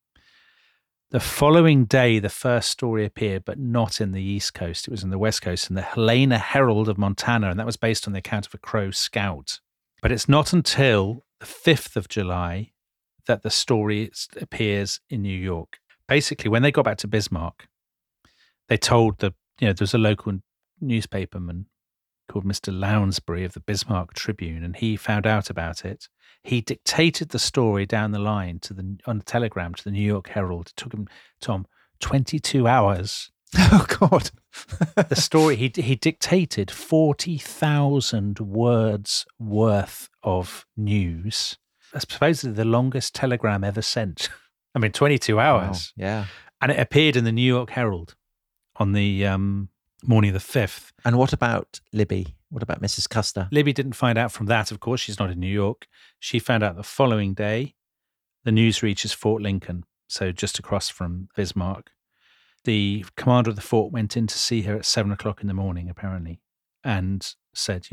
Speaker 1: The following day, the first story appeared, but not in the East Coast. It was in the West Coast, in the Helena Herald of Montana, and that was based on the account of a Crow scout. But it's not until the 5th of July that the story appears in New York. Basically, when they got back to Bismarck, they told there was a local newspaperman called Mr. Lounsbury of the Bismarck Tribune, and he found out about it. He dictated the story down the line on a telegram to the New York Herald. It took him, Tom, 22 hours.
Speaker 2: Oh, God.
Speaker 1: The story, he dictated 40,000 words worth of news. That's supposedly the longest telegram ever sent. 22 hours.
Speaker 2: Wow. Yeah.
Speaker 1: And it appeared in the New York Herald on the morning of the 5th.
Speaker 2: And what about Libby? What about Mrs. Custer?
Speaker 1: Libby didn't find out from that, of course. She's not in New York. She found out the following day. The news reaches Fort Lincoln, so just across from Bismarck. The commander of the fort went in to see her at 7:00 in the morning, apparently, and said,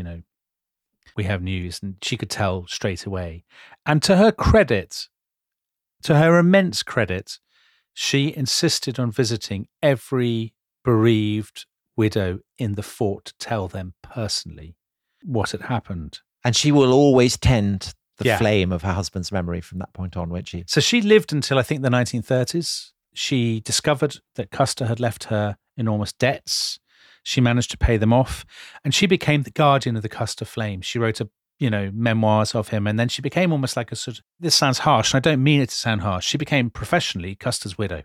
Speaker 1: we have news. And she could tell straight away. And to her credit, to her immense credit, she insisted on visiting every bereaved widow in the fort to tell them personally what had happened.
Speaker 2: And she will always tend the flame of her husband's memory from that point on, won't she?
Speaker 1: So she lived until, I think, the 1930s. She discovered that Custer had left her enormous debts. She managed to pay them off, and she became the guardian of the Custer flame. She wrote memoirs of him, and then she became almost like a sort of, this sounds harsh, and I don't mean it to sound harsh. She became professionally Custer's widow.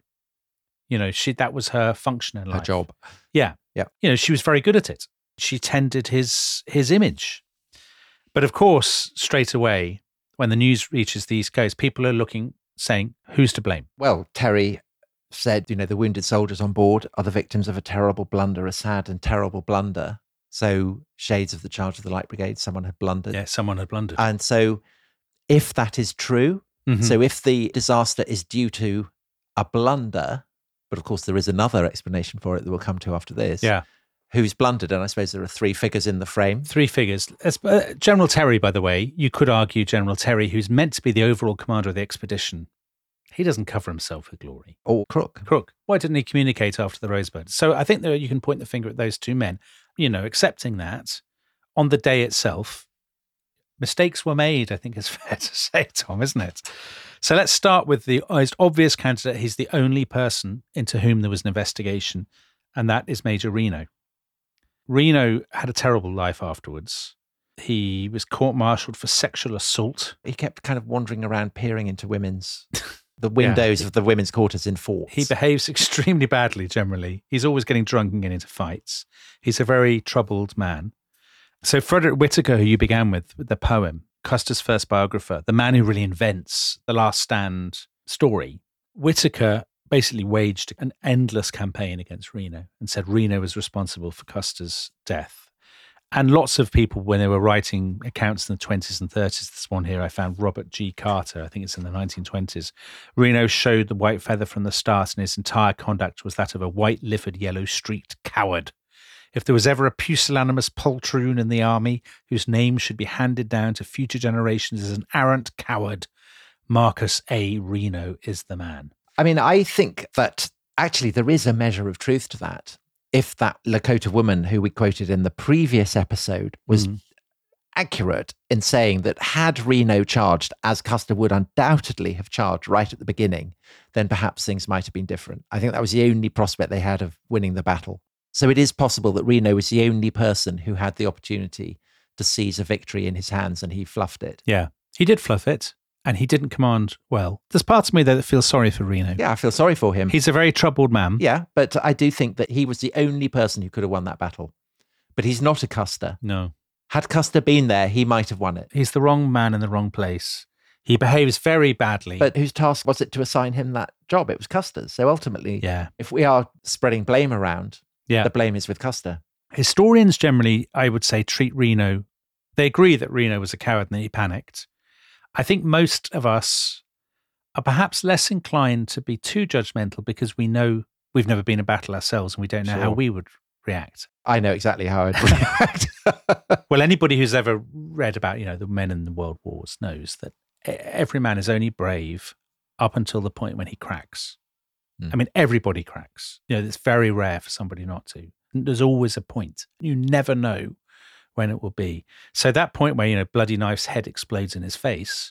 Speaker 1: That was her function in life.
Speaker 2: Her job.
Speaker 1: Yeah.
Speaker 2: Yeah.
Speaker 1: She was very good at it. She tended his image. But of course, straight away, when the news reaches the East Coast, people are saying, who's to blame?
Speaker 2: Well, Terry said, the wounded soldiers on board are the victims of a terrible blunder, a sad and terrible blunder. So shades of the charge of the Light Brigade, someone had blundered.
Speaker 1: Yeah, someone had blundered.
Speaker 2: And so if that is true, so if the disaster is due to a blunder, but of course there is another explanation for it that we'll come to after this.
Speaker 1: Yeah.
Speaker 2: Who's blundered? And I suppose there are 3 figures in the frame.
Speaker 1: 3 figures. General Terry, by the way, you could argue General Terry, who's meant to be the overall commander of the expedition, he doesn't cover himself with glory.
Speaker 2: Or Crook.
Speaker 1: Why didn't he communicate after the Rosebud? So I think that you can point the finger at those 2 men, accepting that on the day itself, mistakes were made, I think it's fair to say, Tom, isn't it? So let's start with the most obvious candidate. He's the only person into whom there was an investigation, and that is Major Reno. Reno had a terrible life afterwards. He was court-martialed for sexual assault.
Speaker 2: He kept kind of wandering around, peering into the windows of the women's quarters in forts.
Speaker 1: He behaves extremely badly, generally. He's always getting drunk and getting into fights. He's a very troubled man. So Frederick Whitaker, who you began with the poem, Custer's first biographer, the man who really invents the Last Stand story, Whitaker basically waged an endless campaign against Reno and said Reno was responsible for Custer's death. And lots of people, when they were writing accounts in the 20s and 30s, this one here I found, Robert G. Carter, I think it's in the 1920s, Reno showed the white feather from the start, and his entire conduct was that of a white-livered, yellow-streaked coward. If there was ever a pusillanimous poltroon in the army whose name should be handed down to future generations as an arrant coward, Marcus A. Reno is the man.
Speaker 2: I think that actually there is a measure of truth to that. If that Lakota woman who we quoted in the previous episode was accurate in saying that had Reno charged, as Custer would undoubtedly have charged right at the beginning, then perhaps things might have been different. I think that was the only prospect they had of winning the battle. So it is possible that Reno was the only person who had the opportunity to seize a victory in his hands, and he fluffed it.
Speaker 1: Yeah, he did fluff it, and he didn't command well. There's part of me, though, that feels sorry for Reno.
Speaker 2: Yeah, I feel sorry for him.
Speaker 1: He's a very troubled man.
Speaker 2: Yeah, but I do think that he was the only person who could have won that battle. But he's not a Custer.
Speaker 1: No.
Speaker 2: Had Custer been there, he might have won it.
Speaker 1: He's the wrong man in the wrong place. He behaves very badly.
Speaker 2: But whose task was it to assign him that job? It was Custer's. So ultimately, if we are spreading blame around, the blame is with Custer.
Speaker 1: Historians generally, I would say, treat Reno, they agree that Reno was a coward and that he panicked. I think most of us are perhaps less inclined to be too judgmental because we know we've never been in battle ourselves and we don't know how we would react.
Speaker 2: I know exactly how I'd react.
Speaker 1: Well, anybody who's ever read about, the men in the world wars knows that every man is only brave up until the point when he cracks. I mean, everybody cracks. It's very rare for somebody not to. There's always a point. You never know when it will be. So that point where, Bloody Knife's head explodes in his face,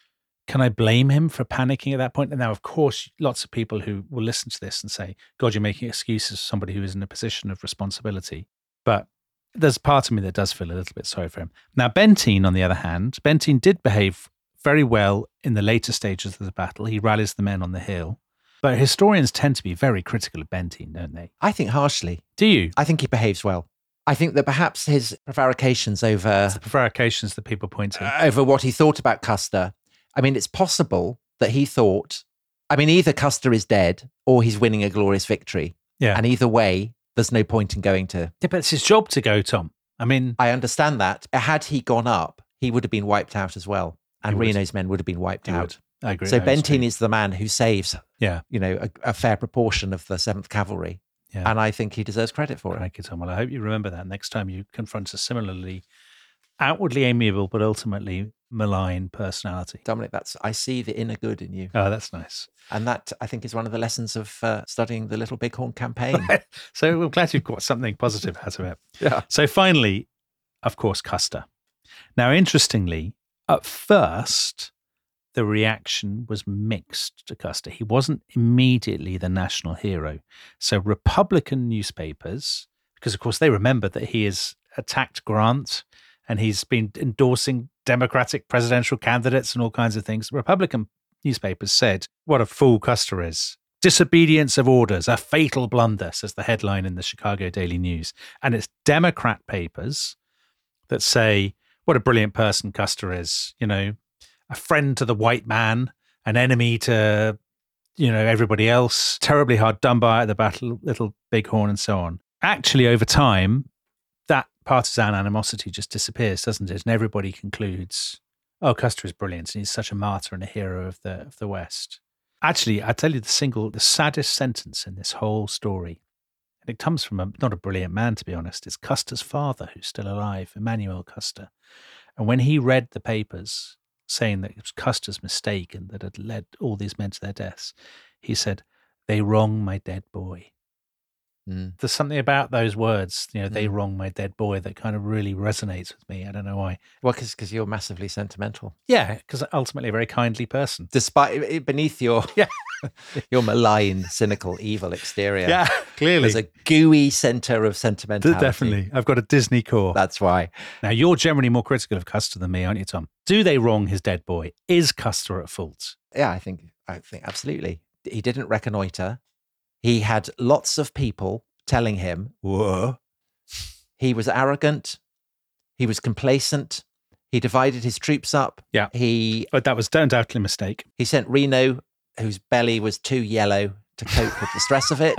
Speaker 1: can I blame him for panicking at that point? And now, of course, lots of people who will listen to this and say, God, you're making excuses for somebody who is in a position of responsibility. But there's part of me that does feel a little bit sorry for him. Now, Benteen, on the other hand, Benteen did behave very well in the later stages of the battle. He rallies the men on the hill. But historians tend to be very critical of Benteen, don't they?
Speaker 2: I think harshly.
Speaker 1: Do you?
Speaker 2: I think he behaves well. I think that perhaps his prevarications over...
Speaker 1: It's the prevarications that people point to.
Speaker 2: Over what he thought about Custer. I mean, it's possible that he thought... either Custer is dead or he's winning a glorious victory.
Speaker 1: Yeah.
Speaker 2: And either way, there's no point in going to...
Speaker 1: Yeah, but it's his job to go, Tom.
Speaker 2: I understand that. Had he gone up, he would have been wiped out as well. And Reno's men would have been wiped out.
Speaker 1: I agree.
Speaker 2: So Benteen is the man who saves,
Speaker 1: a
Speaker 2: fair proportion of the 7th Cavalry.
Speaker 1: Yeah.
Speaker 2: And I think he deserves credit for it.
Speaker 1: Crikey, Tom. Well, I hope you remember that next time you confront a similarly outwardly amiable but ultimately malign personality.
Speaker 2: Dominic, I see the inner good in you.
Speaker 1: Oh, that's nice.
Speaker 2: And that, I think, is one of the lessons of studying the Little Bighorn campaign.
Speaker 1: So I'm glad you've got something positive out of it.
Speaker 2: Yeah.
Speaker 1: So finally, of course, Custer. Now, interestingly, at first, the reaction was mixed to Custer. He wasn't immediately the national hero. So Republican newspapers, because of course they remember that he has attacked Grant and he's been endorsing Democratic presidential candidates and all kinds of things. Republican newspapers said, what a fool Custer is. Disobedience of orders, a fatal blunder, says the headline in the Chicago Daily News. And it's Democrat papers that say, what a brilliant person Custer is, a friend to the white man, an enemy to, everybody else, terribly hard done by at the battle, Little Bighorn and so on. Actually, over time, that partisan animosity just disappears, doesn't it? And everybody concludes, oh, Custer is brilliant and he's such a martyr and a hero of the West. Actually, I tell you the saddest sentence in this whole story, and it comes from not a brilliant man, to be honest. It's Custer's father, who's still alive, Emmanuel Custer. And when he read the papers saying that it was Custer's mistake and that had led all these men to their deaths, he said, they wrong my dead boy. There's something about those words, they wrong my dead boy, that kind of really resonates with me. I don't know why.
Speaker 2: Well, because you're massively sentimental.
Speaker 1: Yeah, because ultimately a very kindly person.
Speaker 2: Despite beneath your your malign, cynical, evil exterior.
Speaker 1: Yeah, clearly.
Speaker 2: There's a gooey centre of sentimentality.
Speaker 1: Definitely. I've got a Disney core.
Speaker 2: That's why.
Speaker 1: Now, you're generally more critical of Custer than me, aren't you, Tom? Do they wrong his dead boy? Is Custer at fault?
Speaker 2: Yeah, I think absolutely. He didn't reconnoiter. He had lots of people telling him, whoa. He was arrogant. He was complacent. He divided his troops up.
Speaker 1: Yeah. But that was undoubtedly a mistake.
Speaker 2: He sent Reno, whose belly was too yellow to cope with the stress of it.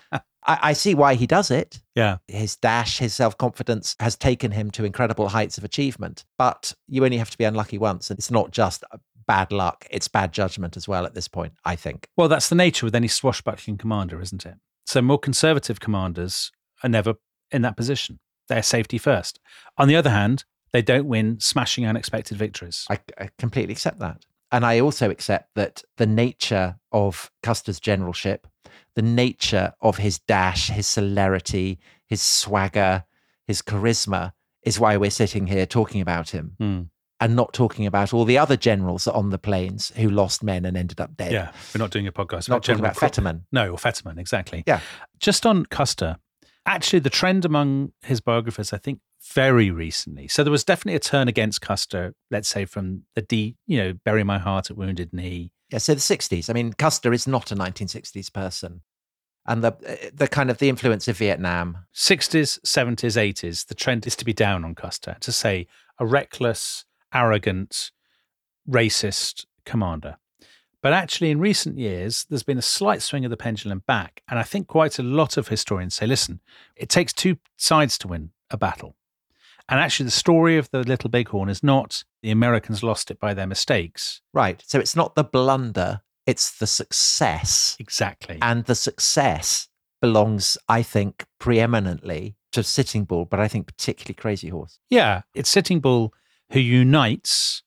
Speaker 2: I see why he does it.
Speaker 1: Yeah.
Speaker 2: His dash, his self-confidence has taken him to incredible heights of achievement. But you only have to be unlucky once. And it's not just bad luck. It's bad judgment as well at this point, I think.
Speaker 1: Well, that's the nature with any swashbuckling commander, isn't it? So more conservative commanders are never in that position. They're safety first. On the other hand, they don't win smashing unexpected victories.
Speaker 2: I completely accept that. And I also accept that the nature of Custer's generalship, the nature of his dash, his celerity, his swagger, his charisma is why we're sitting here talking about him and not talking about all the other generals on the plains who lost men and ended up dead.
Speaker 1: Yeah, we're not doing a podcast
Speaker 2: not talking about Fetterman.
Speaker 1: No, or Fetterman, exactly.
Speaker 2: Yeah.
Speaker 1: Just on Custer, actually the trend among his biographers, I think, very recently. So there was definitely a turn against Custer, let's say from bury my heart at Wounded Knee.
Speaker 2: Yeah, so the 60s. I mean, Custer is not a 1960s person. And the kind of the influence of Vietnam.
Speaker 1: 60s, 70s, 80s, the trend is to be down on Custer, to say a reckless, arrogant, racist commander. But actually, in recent years, there's been a slight swing of the pendulum back. And I think quite a lot of historians say, listen, it takes two sides to win a battle. And actually, the story of the Little Bighorn is not The Americans lost it by their mistakes.
Speaker 2: Right. So it's not the blunder, it's the success.
Speaker 1: Exactly.
Speaker 2: And the success belongs, I think, preeminently to Sitting Bull, but I think particularly Crazy Horse.
Speaker 1: Yeah, it's Sitting Bull who unites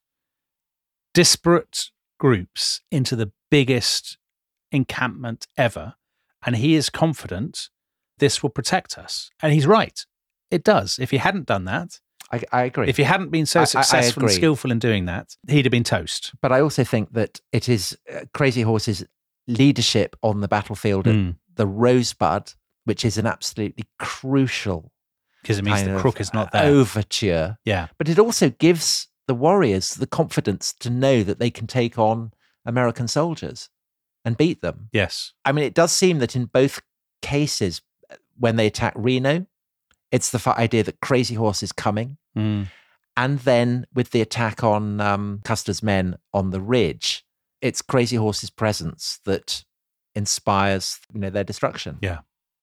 Speaker 1: disparate groups into the biggest encampment ever. And he is confident this will protect us. And he's right. It does. If he hadn't done that,
Speaker 2: I agree.
Speaker 1: if he hadn't been so successful
Speaker 2: I
Speaker 1: and
Speaker 2: agree.
Speaker 1: skillful in doing that, he'd have been toast.
Speaker 2: But I also think that it is Crazy Horse's leadership on the battlefield at the Rosebud, which is an absolutely crucial
Speaker 1: because it means the crook is not there.
Speaker 2: Overture.
Speaker 1: Yeah.
Speaker 2: But it also gives the warriors the confidence to know that they can take on American soldiers and beat them.
Speaker 1: Yes.
Speaker 2: I mean, it does seem that in both cases, when they attack Reno, it's the idea that Crazy Horse is coming. And then with the attack on Custer's men on the ridge, it's Crazy Horse's presence that inspires, their destruction.
Speaker 1: Yeah.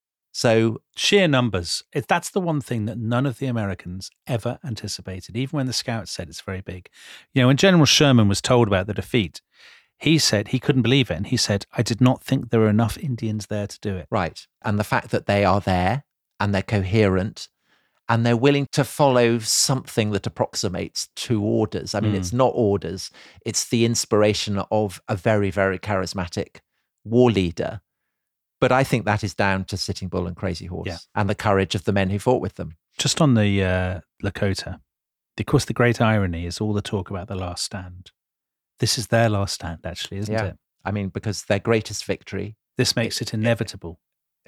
Speaker 2: So
Speaker 1: sheer numbers. That's the one thing that none of the Americans ever anticipated, even when the scouts said it's very big. When General Sherman was told about the defeat, he said he couldn't believe it. And he said, I did not think there were enough Indians there to do it.
Speaker 2: Right. And the fact that they are there and they're coherent and they're willing to follow something that approximates to orders. I mean, it's not orders. It's the inspiration of a very, very charismatic war leader. But I think that is down to Sitting Bull and Crazy Horse and the courage of the men who fought with them.
Speaker 1: Just on the Lakota, of course, the great irony is all the talk about the last stand. This is their last stand, actually, isn't it?
Speaker 2: I mean, because their greatest victory.
Speaker 1: This makes it inevitable.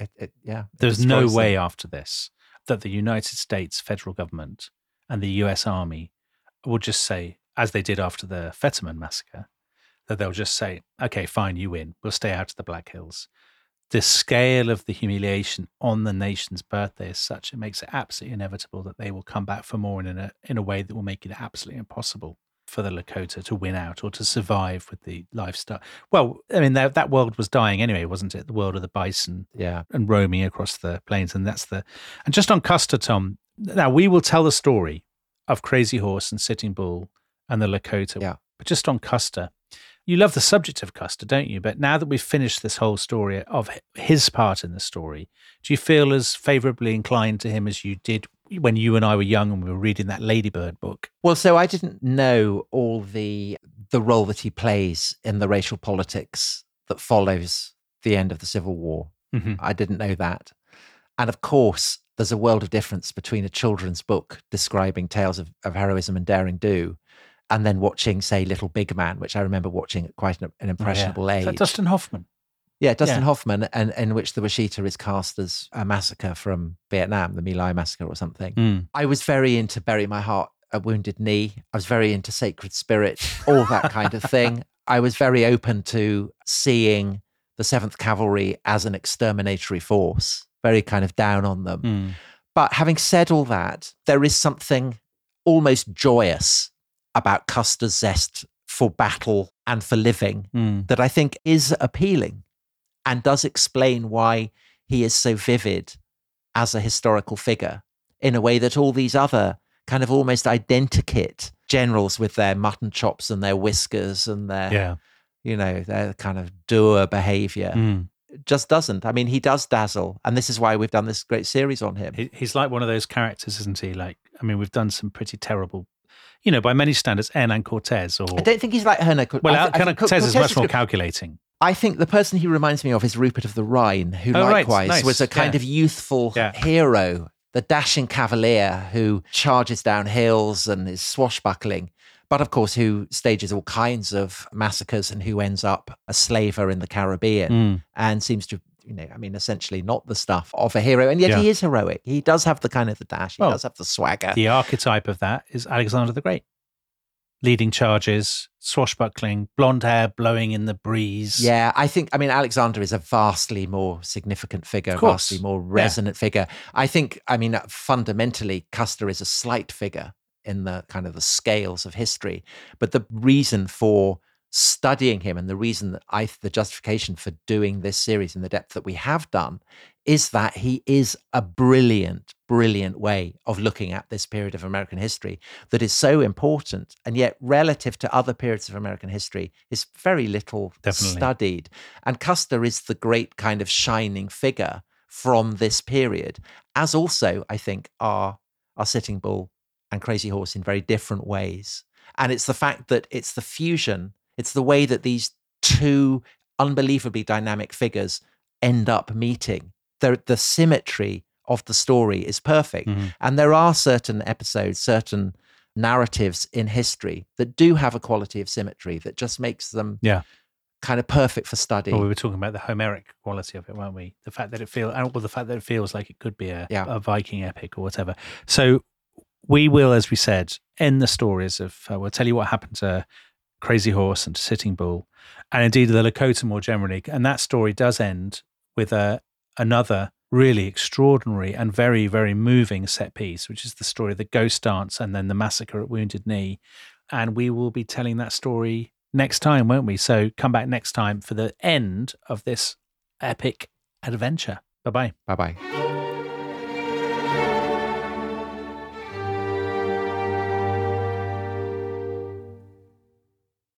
Speaker 2: There's
Speaker 1: no way after this that the United States federal government and the US Army will just say, as they did after the Fetterman massacre, that they'll just say, okay, fine, you win. We'll stay out of the Black Hills. The scale of the humiliation on the nation's birthday is such, it makes it absolutely inevitable that they will come back for more in a way that will make it absolutely impossible for the Lakota to win out or to survive with the lifestyle. Well, I mean, that world was dying anyway, wasn't it? The world of the bison and roaming across the plains. And just on Custer, Tom, now we will tell the story of Crazy Horse and Sitting Bull and the Lakota.
Speaker 2: Yeah.
Speaker 1: But just on Custer, you love the subject of Custer, don't you? But now that we've finished this whole story of his part in the story, do you feel as favorably inclined to him as you did when you and I were young and we were reading that Ladybird book?
Speaker 2: Well, so I didn't know all the role that he plays in the racial politics that follows the end of the Civil War.
Speaker 1: Mm-hmm.
Speaker 2: I didn't know that. And of course, there's a world of difference between a children's book describing tales of heroism and daring do and then watching, say, Little Big Man, which I remember watching at quite an impressionable age.
Speaker 1: Is that Dustin Hoffman?
Speaker 2: Yeah, Dustin Hoffman, and in which the Washita is cast as a massacre from Vietnam, the My Lai massacre or something. I was very into Bury My Heart, A Wounded Knee. I was very into Sacred Spirit, all that kind of thing. I was very open to seeing the 7th Cavalry as an exterminatory force, very kind of down on them. But having said all that, there is something almost joyous about Custer's zest for battle and for living that I think is appealing and does explain why he is so vivid as a historical figure in a way that all these other kind of almost identikit generals with their mutton chops and their whiskers and their, their kind of dour behavior just doesn't. I mean, he does dazzle. And this is why we've done this great series on him.
Speaker 1: He's like one of those characters, isn't he? Like, I mean, we've done some pretty terrible, by many standards, Hernan Cortez. Or
Speaker 2: I don't think he's like Hernan Cortez.
Speaker 1: Well, Hernan Cortez is much more calculating.
Speaker 2: I think the person he reminds me of is Rupert of the Rhine, who likewise was a kind of youthful hero, the dashing cavalier who charges down hills and is swashbuckling, but of course who stages all kinds of massacres and who ends up a slaver in the Caribbean and seems to, essentially not the stuff of a hero. And yet he is heroic. He does have the kind of the dash. He does have the swagger.
Speaker 1: The archetype of that is Alexander the Great. Leading charges, swashbuckling, blonde hair blowing in the breeze.
Speaker 2: Yeah, Alexander is a vastly more significant figure, a vastly more resonant figure. I think, fundamentally, Custer is a slight figure in the kind of the scales of history. But the reason for studying him and the reason that the justification for doing this series in the depth that we have done is that he is a brilliant, brilliant way of looking at this period of American history that is so important, and yet relative to other periods of American history is very little studied. And Custer is the great kind of shining figure from this period, as also, I think, are Sitting Bull and Crazy Horse in very different ways. And it's the fact that it's the fusion, it's the way that these two unbelievably dynamic figures end up meeting. The symmetry of the story is perfect.
Speaker 1: Mm-hmm.
Speaker 2: And there are certain episodes, certain narratives in history that do have a quality of symmetry that just makes them kind of perfect for study.
Speaker 1: Well, we were talking about the Homeric quality of it, weren't we? The fact that it feels like it could be a Viking epic or whatever. So we will, as we said, end the stories of, we'll tell you what happened to Crazy Horse and to Sitting Bull, and indeed the Lakota more generally. And that story does end with another really extraordinary and very, very moving set piece, which is the story of the ghost dance and then the massacre at Wounded Knee. And we will be telling that story next time, won't we? So come back next time for the end of this epic adventure. Bye-bye.
Speaker 2: Bye-bye.